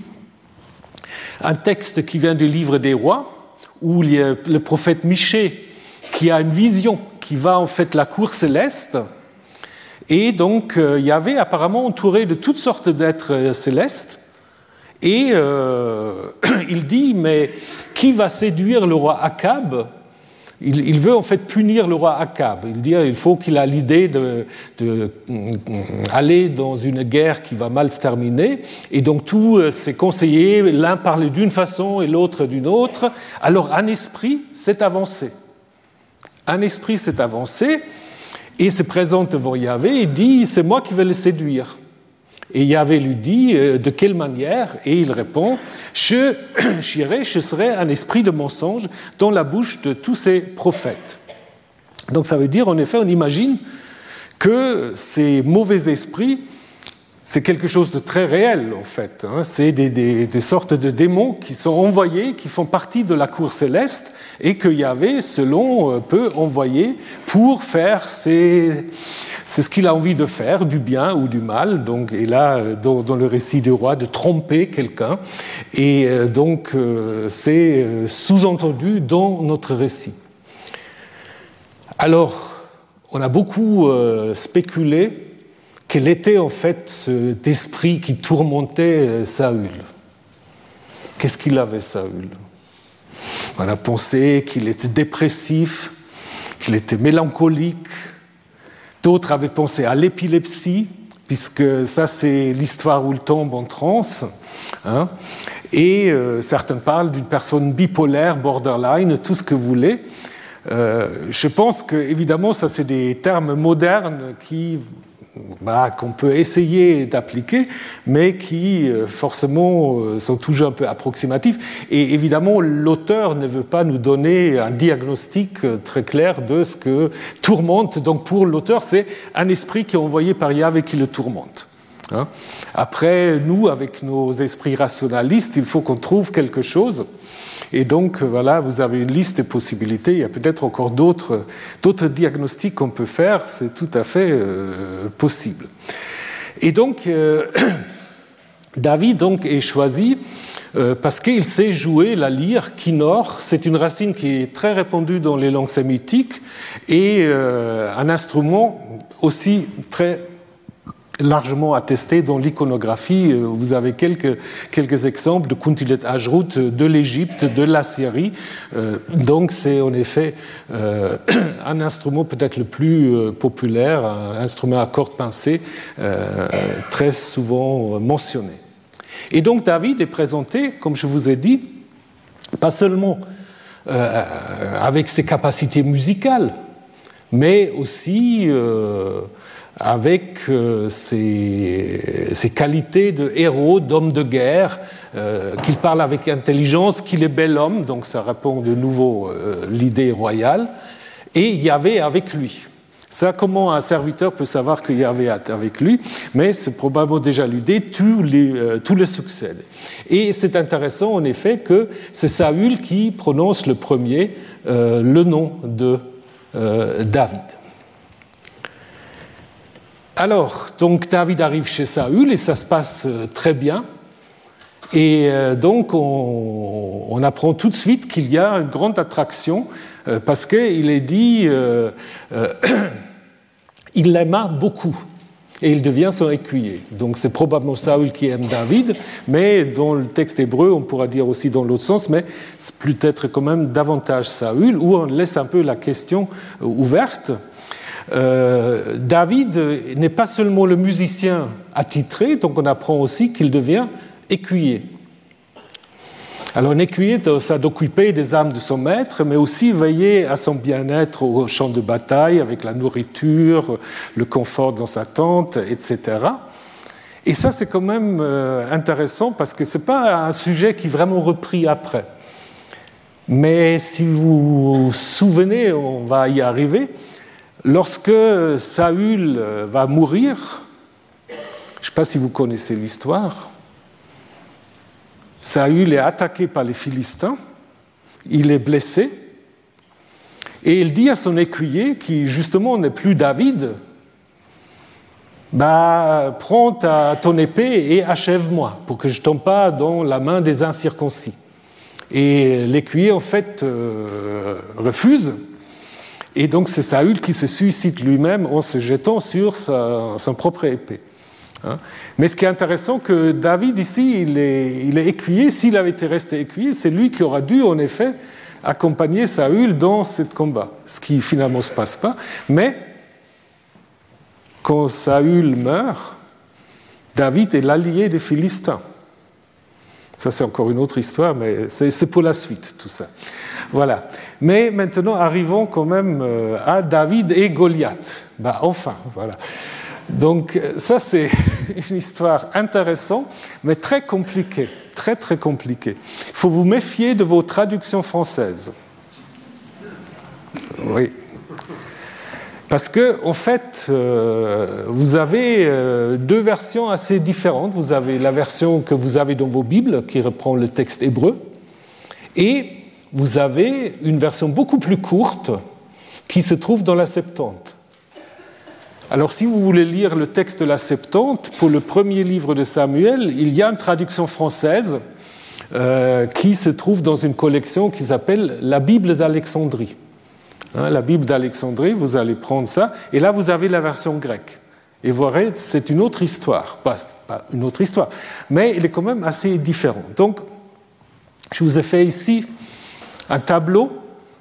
un texte qui vient du livre des rois, où il y a le prophète Michée qui a une vision qui va en fait la cour céleste. Et donc, euh, Yahvé apparemment entouré de toutes sortes d'êtres euh, célestes. Et euh, il dit, mais qui va séduire le roi Akab ? il, il veut en fait punir le roi Akab. Il dit il faut qu'il ait l'idée de, de, d'aller dans une guerre qui va mal se terminer. Et donc, tous ses conseillers, l'un parlait d'une façon et l'autre d'une autre. Alors, un esprit s'est avancé. Un esprit s'est avancé. Et se présente devant Yahvé et dit « c'est moi qui vais le séduire ». Et Yahvé lui dit euh, « de quelle manière ?» Et il répond « je, j'irai, je serai un esprit de mensonge dans la bouche de tous ces prophètes ». Donc ça veut dire, en effet, on imagine que ces mauvais esprits, c'est quelque chose de très réel, en fait. Hein. C'est des, des, des sortes de démons qui sont envoyés, qui font partie de la cour céleste, et que Yahvé, selon, peut envoyer pour faire ses, c'est ce qu'il a envie de faire, du bien ou du mal. Donc, et là, dans, dans le récit du roi, de tromper quelqu'un. Et donc, c'est sous-entendu dans notre récit. Alors, on a beaucoup spéculé quel était en fait cet esprit qui tourmentait Saül. Qu'est-ce qu'il avait, Saül ? On a pensé qu'il était dépressif, qu'il était mélancolique. D'autres avaient pensé à l'épilepsie, puisque ça, c'est l'histoire où il tombe en transe. Hein. Et euh, certains parlent d'une personne bipolaire, borderline, tout ce que vous voulez. Euh, je pense que, évidemment, ça, c'est des termes modernes qui... Bah, qu'on peut essayer d'appliquer, mais qui euh, forcément euh, sont toujours un peu approximatifs. Et évidemment, l'auteur ne veut pas nous donner un diagnostic euh, très clair de ce que tourmente. Donc pour l'auteur, c'est un esprit qui est envoyé par Yahvé qui le tourmente. Hein. Après, nous, avec nos esprits rationalistes, il faut qu'on trouve quelque chose. Et donc, voilà, vous avez une liste de possibilités. Il y a peut-être encore d'autres, d'autres diagnostics qu'on peut faire. C'est tout à fait euh, possible. Et donc, euh, David donc, est choisi euh, parce qu'il sait jouer la lyre, kinnor. C'est une racine qui est très répandue dans les langues sémitiques et euh, un instrument aussi très largement attesté dans l'iconographie. Vous avez quelques, quelques exemples de Kuntilet Ajrout de l'Égypte, de la Syrie. Euh, donc c'est en effet euh, un instrument peut-être le plus euh, populaire, un instrument à cordes pincées, euh, très souvent mentionné. Et donc David est présenté, comme je vous ai dit, pas seulement euh, avec ses capacités musicales, mais aussi... Euh, avec euh, ses, ses qualités de héros, d'homme de guerre, euh, qu'il parle avec intelligence, qu'il est bel homme, donc ça répond de nouveau à euh, l'idée royale, et Yahvé avec lui. Ça, comment un serviteur peut savoir qu'il y avait hâte avec lui? Mais c'est probablement déjà l'idée, tout les, euh, tout le succède. Et c'est intéressant, en effet, que c'est Saül qui prononce le premier euh, le nom de euh, David. Alors, donc David arrive chez Saül et ça se passe très bien. Et euh, donc, on, on apprend tout de suite qu'il y a une grande attraction euh, parce qu'il est dit euh, euh, il l'aima beaucoup et il devient son écuyer. Donc, c'est probablement Saül qui aime David, mais dans le texte hébreu, on pourra dire aussi dans l'autre sens, mais c'est peut-être quand même davantage Saül, où on laisse un peu la question ouverte. Euh, David n'est pas seulement le musicien attitré, donc on apprend aussi qu'il devient écuyer. Alors un écuyer, ça d'occuper des âmes de son maître, mais aussi veiller à son bien-être au champ de bataille, avec la nourriture, le confort dans sa tente, et cetera. Et ça, c'est quand même intéressant parce que ce n'est pas un sujet qui est vraiment repris après. Mais si vous vous souvenez, on va y arriver, lorsque Saül va mourir, je ne sais pas si vous connaissez l'histoire, Saül est attaqué par les Philistins, il est blessé, et il dit à son écuyer, qui justement n'est plus David, bah, prends ta, ton épée et achève-moi, pour que je ne tombe pas dans la main des incirconcis. Et l'écuyer, en fait, euh, refuse, et donc c'est Saül qui se suicide lui-même en se jetant sur sa, sa propre épée. Hein? Mais ce qui est intéressant, que David ici, il est, il est écuyer. S'il avait été resté écuyer, c'est lui qui aura dû, en effet, accompagner Saül dans ce combat, ce qui finalement ne se passe pas. Mais quand Saül meurt, David est l'allié des Philistins. Ça, c'est encore une autre histoire, mais c'est, c'est pour la suite, tout ça. Voilà. Mais maintenant, arrivons quand même à David et Goliath. Ben, enfin, voilà. Donc ça, c'est une histoire intéressante, mais très compliquée, très très compliquée. Il faut vous méfier de vos traductions françaises. Oui. Parce que, en fait, euh, vous avez euh, deux versions assez différentes. Vous avez la version que vous avez dans vos Bibles, qui reprend le texte hébreu, et vous avez une version beaucoup plus courte, qui se trouve dans la Septante. Alors, si vous voulez lire le texte de la Septante, pour le premier livre de Samuel, il y a une traduction française euh, qui se trouve dans une collection qui s'appelle la Bible d'Alexandrie. Hein, la Bible d'Alexandrie, vous allez prendre ça, et là, vous avez la version grecque. Et vous verrez, c'est une autre histoire. Pas, pas une autre histoire, mais elle est quand même assez différente. Donc, je vous ai fait ici un tableau.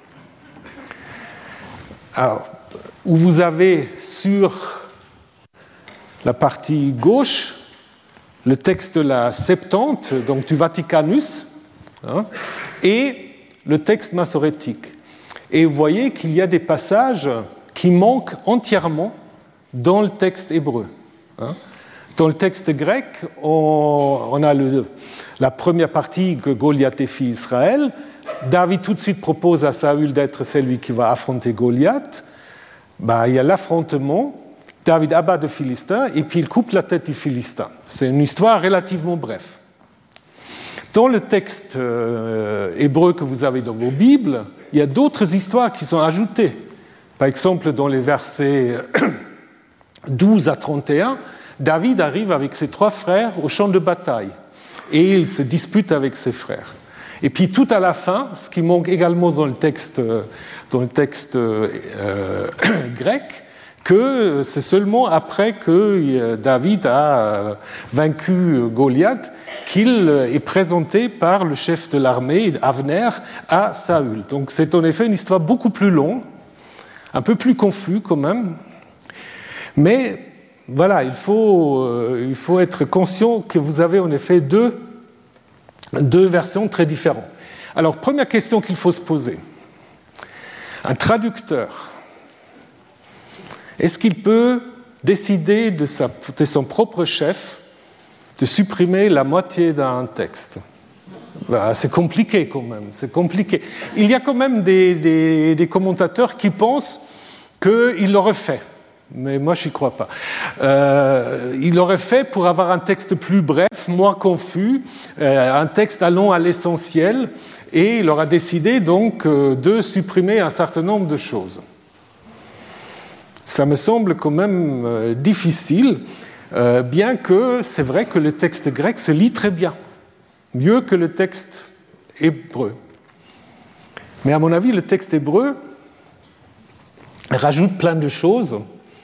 Alors, où vous avez sur la partie gauche le texte de la Septante, donc du Vaticanus, hein, et le texte massorétique. Et vous voyez qu'il y a des passages qui manquent entièrement dans le texte hébreu. Hein. Dans le texte grec, on, on a le, la première partie que Goliath défie Israël. David tout de suite propose à Saül d'être celui qui va affronter Goliath. Ben, il y a l'affrontement, David abat le Philistin et puis il coupe la tête du Philistin. C'est une histoire relativement brève. Dans le texte euh, hébreu que vous avez dans vos Bibles, il y a d'autres histoires qui sont ajoutées. Par exemple, dans les versets douze à trente et un, David arrive avec ses trois frères au champ de bataille et il se dispute avec ses frères. Et puis tout à la fin, ce qui manque également dans le texte, dans le texte euh, grec, que c'est seulement après que David a vaincu Goliath qu'il est présenté par le chef de l'armée, Avner, à Saül. Donc c'est en effet une histoire beaucoup plus longue, un peu plus confus quand même, mais voilà, il faut, euh, il faut être conscient que vous avez en effet deux Deux versions très différentes. Alors, première question qu'il faut se poser. Un traducteur, est-ce qu'il peut décider de, sa, de son propre chef de supprimer la moitié d'un texte? Ben, c'est compliqué quand même, c'est compliqué. Il y a quand même des, des, des commentateurs qui pensent qu'il l'aurait fait. Mais moi, je n'y crois pas. Euh, il l'aurait fait pour avoir un texte plus bref, moins confus, euh, un texte allant à l'essentiel, et il aura décidé donc euh, de supprimer un certain nombre de choses. Ça me semble quand même euh, difficile, euh, bien que c'est vrai que le texte grec se lit très bien, mieux que le texte hébreu. Mais à mon avis, le texte hébreu rajoute plein de choses,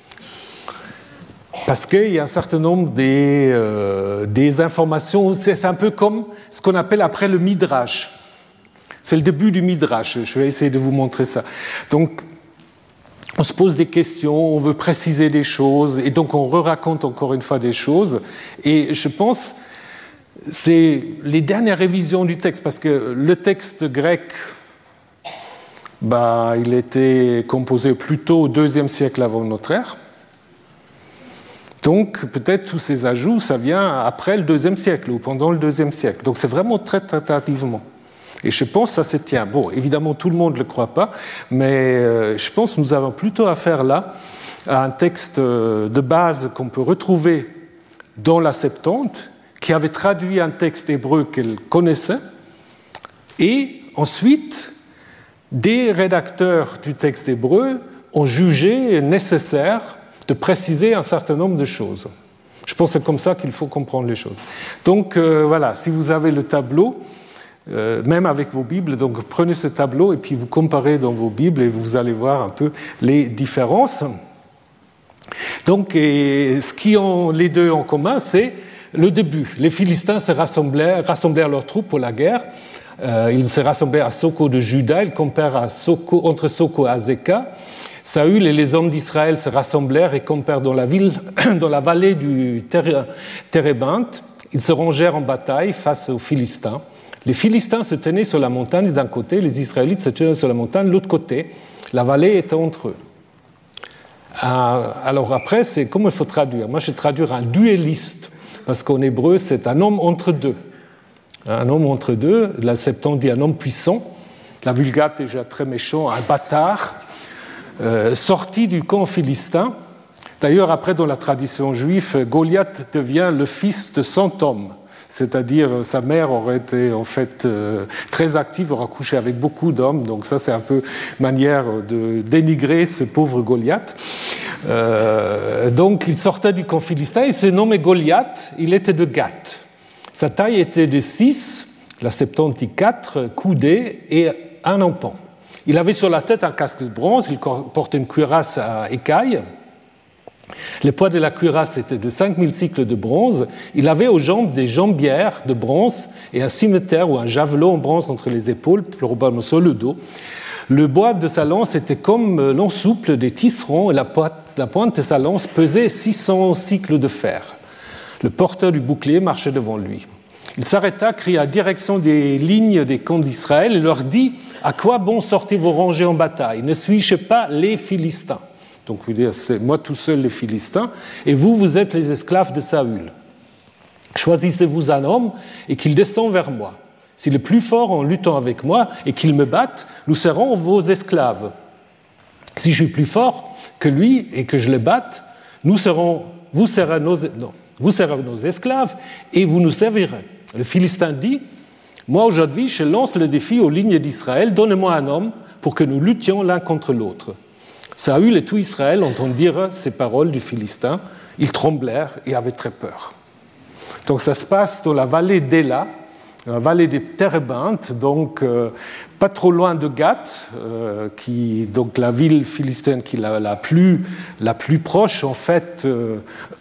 parce qu'il y a un certain nombre des, euh, des informations, c'est un peu comme ce qu'on appelle après le midrash. C'est le début du midrash, je vais essayer de vous montrer ça. Donc, on se pose des questions, on veut préciser des choses, et donc on re-raconte encore une fois des choses. Et je pense que c'est les dernières révisions du texte, parce que le texte grec, bah, il était composé plutôt au deuxième siècle avant notre ère. Donc, peut-être tous ces ajouts, ça vient après le deuxième siècle ou pendant le deuxième siècle. Donc, c'est vraiment très, très tardivement. Et je pense que ça se tient. Bon, évidemment, tout le monde ne le croit pas, mais euh, je pense que nous avons plutôt affaire là à un texte de base qu'on peut retrouver dans la Septante, qui avait traduit un texte hébreu qu'elle connaissait, et ensuite, des rédacteurs du texte hébreu ont jugé nécessaire de préciser un certain nombre de choses. Je pense que c'est comme ça qu'il faut comprendre les choses. Donc euh, voilà, si vous avez le tableau, euh, même avec vos Bibles, donc prenez ce tableau et puis vous comparez dans vos Bibles et vous allez voir un peu les différences. Donc et ce qui ont les deux en commun, c'est le début. Les Philistins se rassemblèrent, rassemblèrent leurs troupes pour la guerre. Euh, ils se rassemblèrent à Soko de Juda, ils campèrent à Soko, entre Soko et Azekah. Saül et les hommes d'Israël se rassemblèrent et campèrent dans la ville, dans la vallée du Térébinthe. Ils se rangèrent en bataille face aux Philistins. Les Philistins se tenaient sur la montagne d'un côté, les Israélites se tenaient sur la montagne de l'autre côté. La vallée était entre eux. Alors après, c'est comment il faut traduire. Moi, je vais traduire un duelliste, parce qu'en hébreu, c'est un homme entre deux. Un homme entre deux, la Septante dit un homme puissant. La Vulgate est déjà très méchant, un bâtard. Euh, sorti du camp philistin. D'ailleurs, après, dans la tradition juive, Goliath devient le fils de cent hommes. C'est-à-dire, sa mère aurait été en fait euh, très active, aurait couché avec beaucoup d'hommes. Donc ça, c'est un peu une manière de dénigrer ce pauvre Goliath. Euh, donc, il sortait du camp philistin, il se nommait Goliath, il était de Gath. Sa taille était de six, la Septante dit quatre, coudées et un empan. Il avait sur la tête un casque de bronze, il portait une cuirasse à écailles. Le poids de la cuirasse était de cinq mille cycles de bronze. Il avait aux jambes des jambières de bronze et un cimeterre ou un javelot en bronze entre les épaules, probablement sur le dos. Le bois de sa lance était comme l'ensouple des tisserands et la pointe de sa lance pesait six cents cycles de fer. Le porteur du bouclier marchait devant lui. Il s'arrêta, cria à direction des lignes des camps d'Israël et leur dit « À quoi bon sortez-vous rangés en bataille? Ne suis-je pas les Philistins ?» Donc, c'est moi tout seul les Philistins, et vous, vous êtes les esclaves de Saül. Choisissez-vous un homme et qu'il descende vers moi. S'il est plus fort en luttant avec moi et qu'il me batte, nous serons vos esclaves. Si je suis plus fort que lui et que je le batte, nous serons, vous serez nos, non, vous serez nos esclaves et vous nous servirez. Le Philistin dit, moi aujourd'hui je lance le défi aux lignes d'Israël, donnez-moi un homme pour que nous luttions l'un contre l'autre. Saül et tout Israël entendirent ces paroles du Philistin, ils tremblèrent et avaient très peur. Donc ça se passe dans la vallée d'Éla, la vallée des Térébinthes, donc euh, pas trop loin de Gath, euh, qui donc la ville philistine qui est la, la plus la plus proche en fait euh,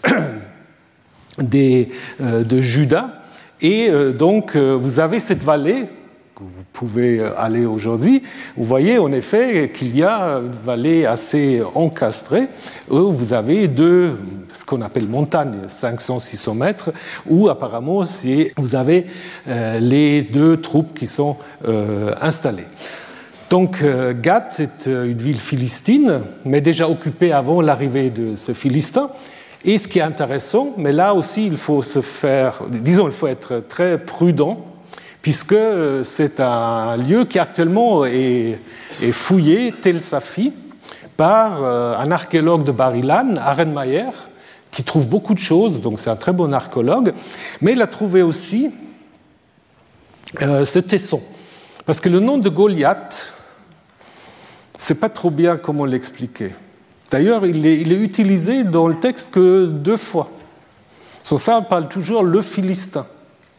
des, euh, de Juda. Et euh, donc, euh, vous avez cette vallée, que vous pouvez aller aujourd'hui, vous voyez en effet qu'il y a une vallée assez encastrée, où vous avez deux, ce qu'on appelle montagnes, cinq cents à six cents mètres, où apparemment vous avez euh, les deux troupes qui sont euh, installées. Donc, euh, Gath, c'est une ville philistine, mais déjà occupée avant l'arrivée de ce Philistin. Et ce qui est intéressant, mais là aussi il faut se faire, disons, il faut être très prudent, puisque c'est un lieu qui actuellement est, est fouillé, Tel Safi, par euh, un archéologue de Bar-Ilan, Arenmayer, qui trouve beaucoup de choses, donc c'est un très bon archéologue, mais il a trouvé aussi euh, ce tesson. Parce que le nom de Goliath, je ne sais pas trop bien comment l'expliquer. D'ailleurs, il est, il est utilisé dans le texte que deux fois. Sans ça, on parle toujours le Philistin.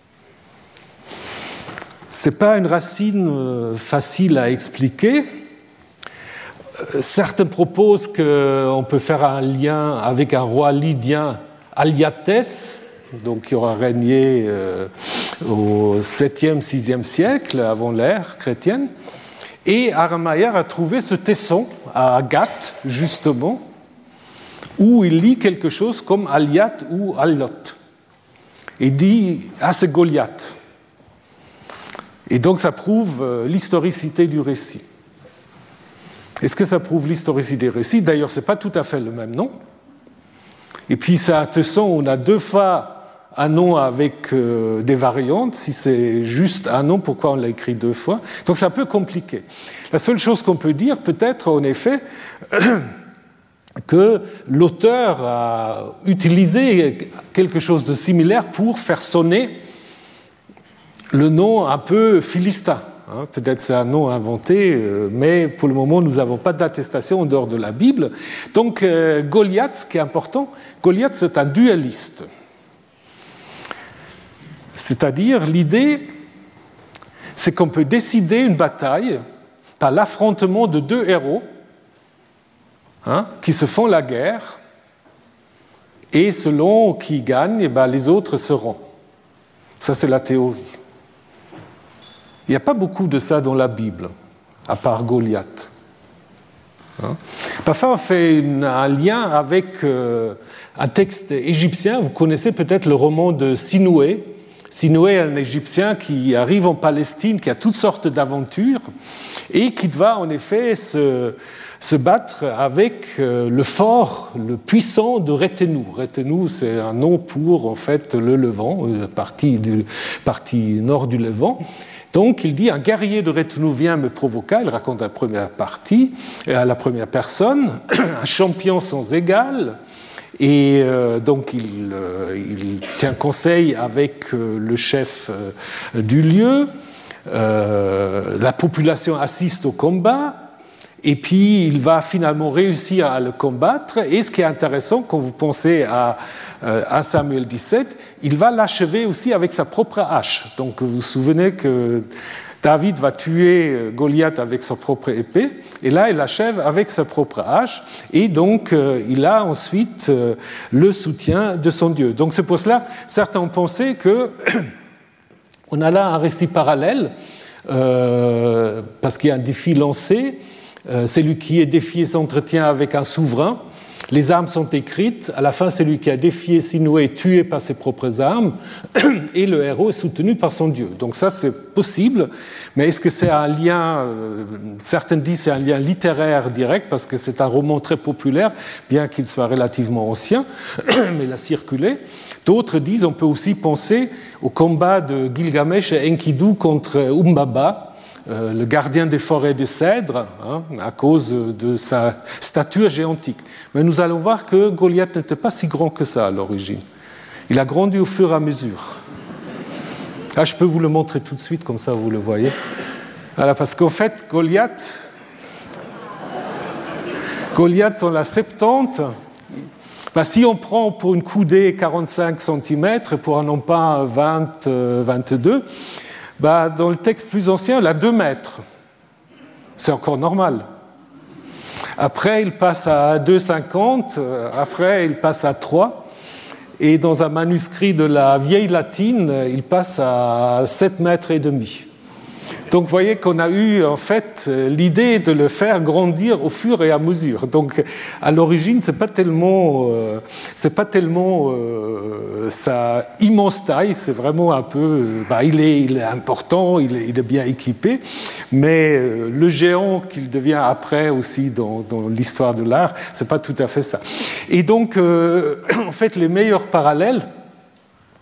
Ce n'est pas une racine facile à expliquer. Certains proposent qu'on peut faire un lien avec un roi lydien, Aliathès, donc qui aura régné euh, au septième, sixième siècle avant l'ère chrétienne. Et Arenmayer a trouvé ce tesson à Gath, justement, où il lit quelque chose comme Aliat ou Allot. Il dit « Ah, c'est Goliath ». Et donc ça prouve l'historicité du récit. Est-ce que ça prouve l'historicité du récit? D'ailleurs, ce n'est pas tout à fait le même nom. Et puis c'est un tesson où on a deux fois un nom avec euh, des variantes. Si c'est juste un nom, pourquoi on l'a écrit deux fois? Donc c'est un peu compliqué. La seule chose qu'on peut dire, peut-être, en effet, que l'auteur a utilisé quelque chose de similaire pour faire sonner le nom un peu philistin. Hein, peut-être c'est un nom inventé, euh, mais pour le moment, nous n'avons pas d'attestation en dehors de la Bible. Donc euh, Goliath, ce qui est important, Goliath, c'est un duelliste. C'est-à-dire, l'idée, c'est qu'on peut décider une bataille par l'affrontement de deux héros hein, qui se font la guerre, et selon qui gagne, eh ben, les autres seront. Ça, c'est la théorie. Il n'y a pas beaucoup de ça dans la Bible, à part Goliath. Hein? Parfois, on fait une, un lien avec euh, un texte égyptien. Vous connaissez peut-être le roman de Sinoué. Sinoué est un Égyptien qui arrive en Palestine, qui a toutes sortes d'aventures, et qui va en effet se, se battre avec euh, le fort, le puissant de Rethenou. Rethenou, c'est un nom pour en fait le Levant, la partie, du, partie nord du Levant. Donc, il dit, un guerrier de Rethenou vient me provoquer, il raconte la première partie, à la première personne, un champion sans égal, et euh, donc il, euh, il tient conseil avec euh, le chef euh, du lieu, euh, la population assiste au combat, et puis il va finalement réussir à le combattre, et ce qui est intéressant, quand vous pensez à à Samuel dix-sept, il va l'achever aussi avec sa propre hache. Donc vous vous souvenez que David va tuer Goliath avec sa propre épée, et là il l'achève avec sa propre hache, et donc il a ensuite le soutien de son Dieu. Donc c'est pour cela, certains ont pensé qu'on a là un récit parallèle, euh, parce qu'il y a un défi lancé, euh, celui qui est défié s'entretient avec un souverain. Les armes sont écrites, à la fin, c'est lui qui a défié Sinoué est tué par ses propres armes, et le héros est soutenu par son Dieu. Donc ça, c'est possible, mais est-ce que c'est un lien, euh, certains disent c'est un lien littéraire direct, parce que c'est un roman très populaire, bien qu'il soit relativement ancien, mais il a circulé. D'autres disent, on peut aussi penser au combat de Gilgamesh et Enkidu contre Umbaba, Euh, le gardien des forêts de cèdre, hein, à cause de sa stature géantique. Mais nous allons voir que Goliath n'était pas si grand que ça à l'origine. Il a grandi au fur et à mesure. Ah, je peux vous le montrer tout de suite, comme ça vous le voyez. Voilà, parce qu'en fait, Goliath, Goliath on l'a soixante-dix. Ben, si on prend pour une coudée quarante-cinq centimètres et pour un emprunt vingt, vingt-deux, bah, dans le texte plus ancien, il a deux mètres. C'est encore normal. Après, il passe à deux mètres cinquante, après, il passe à trois. Et dans un manuscrit de la vieille latine, il passe à sept mètres et demi. Donc, vous voyez qu'on a eu, en fait, l'idée de le faire grandir au fur et à mesure. Donc, à l'origine, c'est pas tellement, euh, c'est pas tellement euh, sa immense taille, c'est vraiment un peu, bah, il est, il est important, il est, il est bien équipé, mais euh, le géant qu'il devient après aussi dans, dans l'histoire de l'art, c'est pas tout à fait ça. Et donc, euh, en fait, les meilleurs parallèles,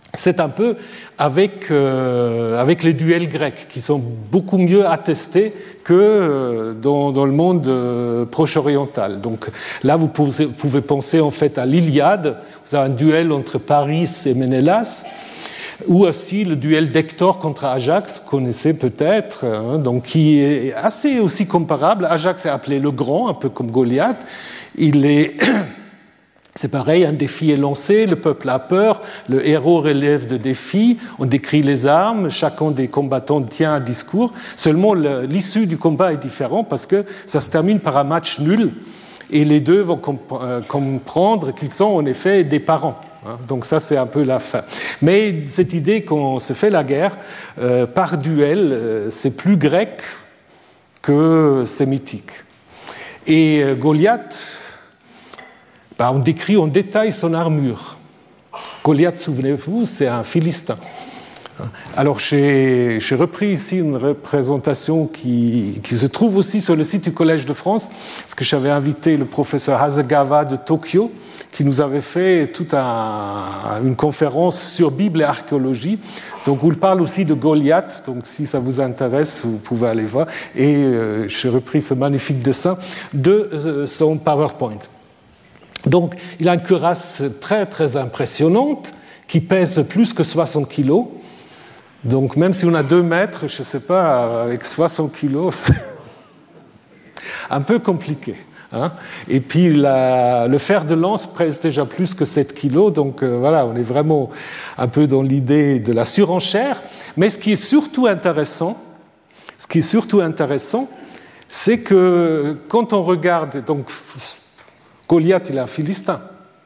c'est un peu avec, euh, avec les duels grecs, qui sont beaucoup mieux attestés que euh, dans, dans le monde euh, proche-oriental. Donc là, vous pouvez, vous pouvez penser en fait à l'Iliade, vous avez un duel entre Paris et Ménélas, ou aussi le duel d'Hector contre Ajax, vous connaissez peut-être, hein, donc qui est assez aussi comparable. Ajax est appelé le Grand, un peu comme Goliath. Il est... C'est pareil, un défi est lancé, le peuple a peur, le héros relève de défis, on décrit les armes, chacun des combattants tient un discours. Seulement, l'issue du combat est différente parce que ça se termine par un match nul et les deux vont comprendre qu'ils sont en effet des parents. Donc ça, c'est un peu la fin. Mais cette idée qu'on se fait la guerre euh, par duel, euh, c'est plus grec que sémitique. Et euh, Goliath... Ben, on décrit en détail son armure. Goliath, souvenez-vous, c'est un Philistin. Alors, j'ai, j'ai repris ici une représentation qui, qui se trouve aussi sur le site du Collège de France, parce que j'avais invité le professeur Hasegawa de Tokyo, qui nous avait fait toute un, une conférence sur Bible et archéologie. Donc, où il parle aussi de Goliath. Donc, si ça vous intéresse, vous pouvez aller voir. Et euh, j'ai repris ce magnifique dessin de euh, son PowerPoint. Donc, il a une cuirasse très, très impressionnante qui pèse plus que soixante kilos. Donc, même si on a deux mètres, je ne sais pas, avec soixante kilos, c'est un peu compliqué. Hein. Et puis, la, le fer de lance pèse déjà plus que sept kilos. Donc, euh, voilà, on est vraiment un peu dans l'idée de la surenchère. Mais ce qui est surtout intéressant, ce qui est surtout intéressant, c'est que quand on regarde... Donc, Goliath, il est un Philistin.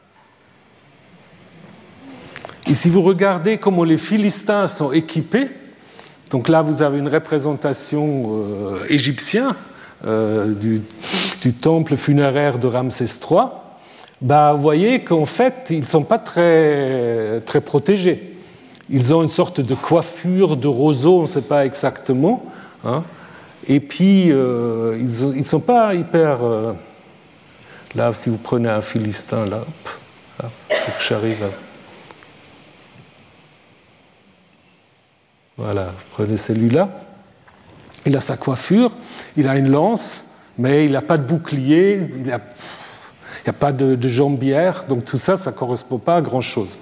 Et si vous regardez comment les Philistins sont équipés, donc là vous avez une représentation euh, égyptienne euh, du, du temple funéraire de Ramsès trois, bah, vous voyez qu'en fait ils ne sont pas très, très protégés. Ils ont une sorte de coiffure, de roseau, on ne sait pas exactement, hein, et puis euh, ils ne sont pas hyper... Euh, Là, si vous prenez un Philistin, là, il faut que j'arrive à... Voilà, prenez celui-là. Il a sa coiffure, il a une lance, mais il n'a pas de bouclier, il n'y a... a pas de, de jambière, donc tout ça, ça ne correspond pas à grand-chose.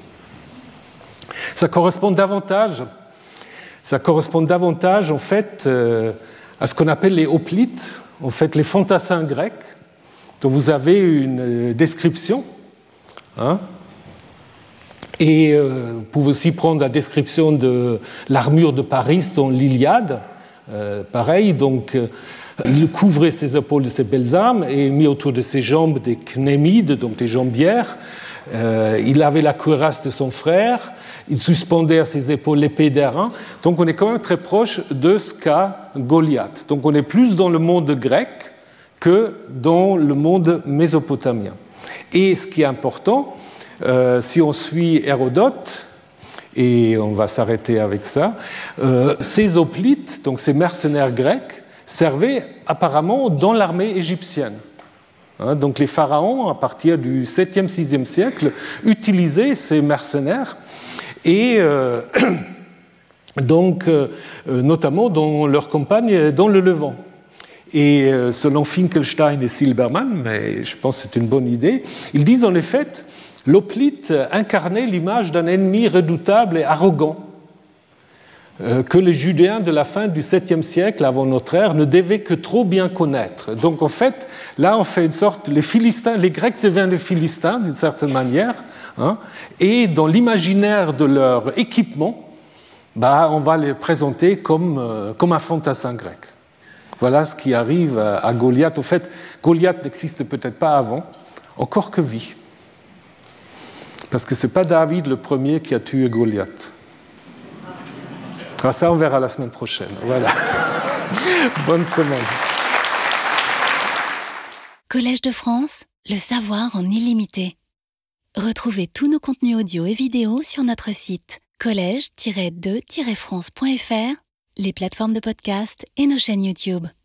Ça correspond davantage, ça correspond davantage, en fait, euh, à ce qu'on appelle les hoplites, en fait, les fantassins grecs. Donc vous avez une description, hein, et euh, vous pouvez aussi prendre la description de l'armure de Paris dans l'Iliade, euh, pareil, donc euh, il couvrait ses épaules de ses belles armes et mis autour de ses jambes des cnémides, donc des jambières, euh, il avait la cuirasse de son frère, il suspendait à ses épaules l'épée d'Airain, donc on est quand même très proche de ce qu'a Goliath. Donc on est plus dans le monde grec que dans le monde mésopotamien. Et ce qui est important, euh, si on suit Hérodote, et on va s'arrêter avec ça, euh, ces hoplites, donc ces mercenaires grecs, servaient apparemment dans l'armée égyptienne. Hein, donc les pharaons, à partir du septième sixième siècle, utilisaient ces mercenaires, et euh, donc, euh, notamment dans leur campagne dans le Levant. Et selon Finkelstein et Silbermann, mais je pense que c'est une bonne idée, ils disent en effet l'hoplite incarnait l'image d'un ennemi redoutable et arrogant euh, que les Judéens de la fin du septième siècle avant notre ère ne devaient que trop bien connaître. Donc en fait, là on fait une sorte, les Philistins, les Grecs deviennent les Philistins d'une certaine manière, hein, et dans l'imaginaire de leur équipement, bah, on va les présenter comme, euh, comme un fantassin grec. Voilà ce qui arrive à Goliath. En fait, Goliath n'existe peut-être pas avant, encore que oui. Parce que ce n'est pas David le premier qui a tué Goliath. Ah, ça, on verra la semaine prochaine. Voilà. Bonne semaine. Collège de France, le savoir en illimité. Retrouvez tous nos contenus audio et vidéo sur notre site collège tiret de tiret france point f r, les plateformes de podcast et nos chaînes YouTube.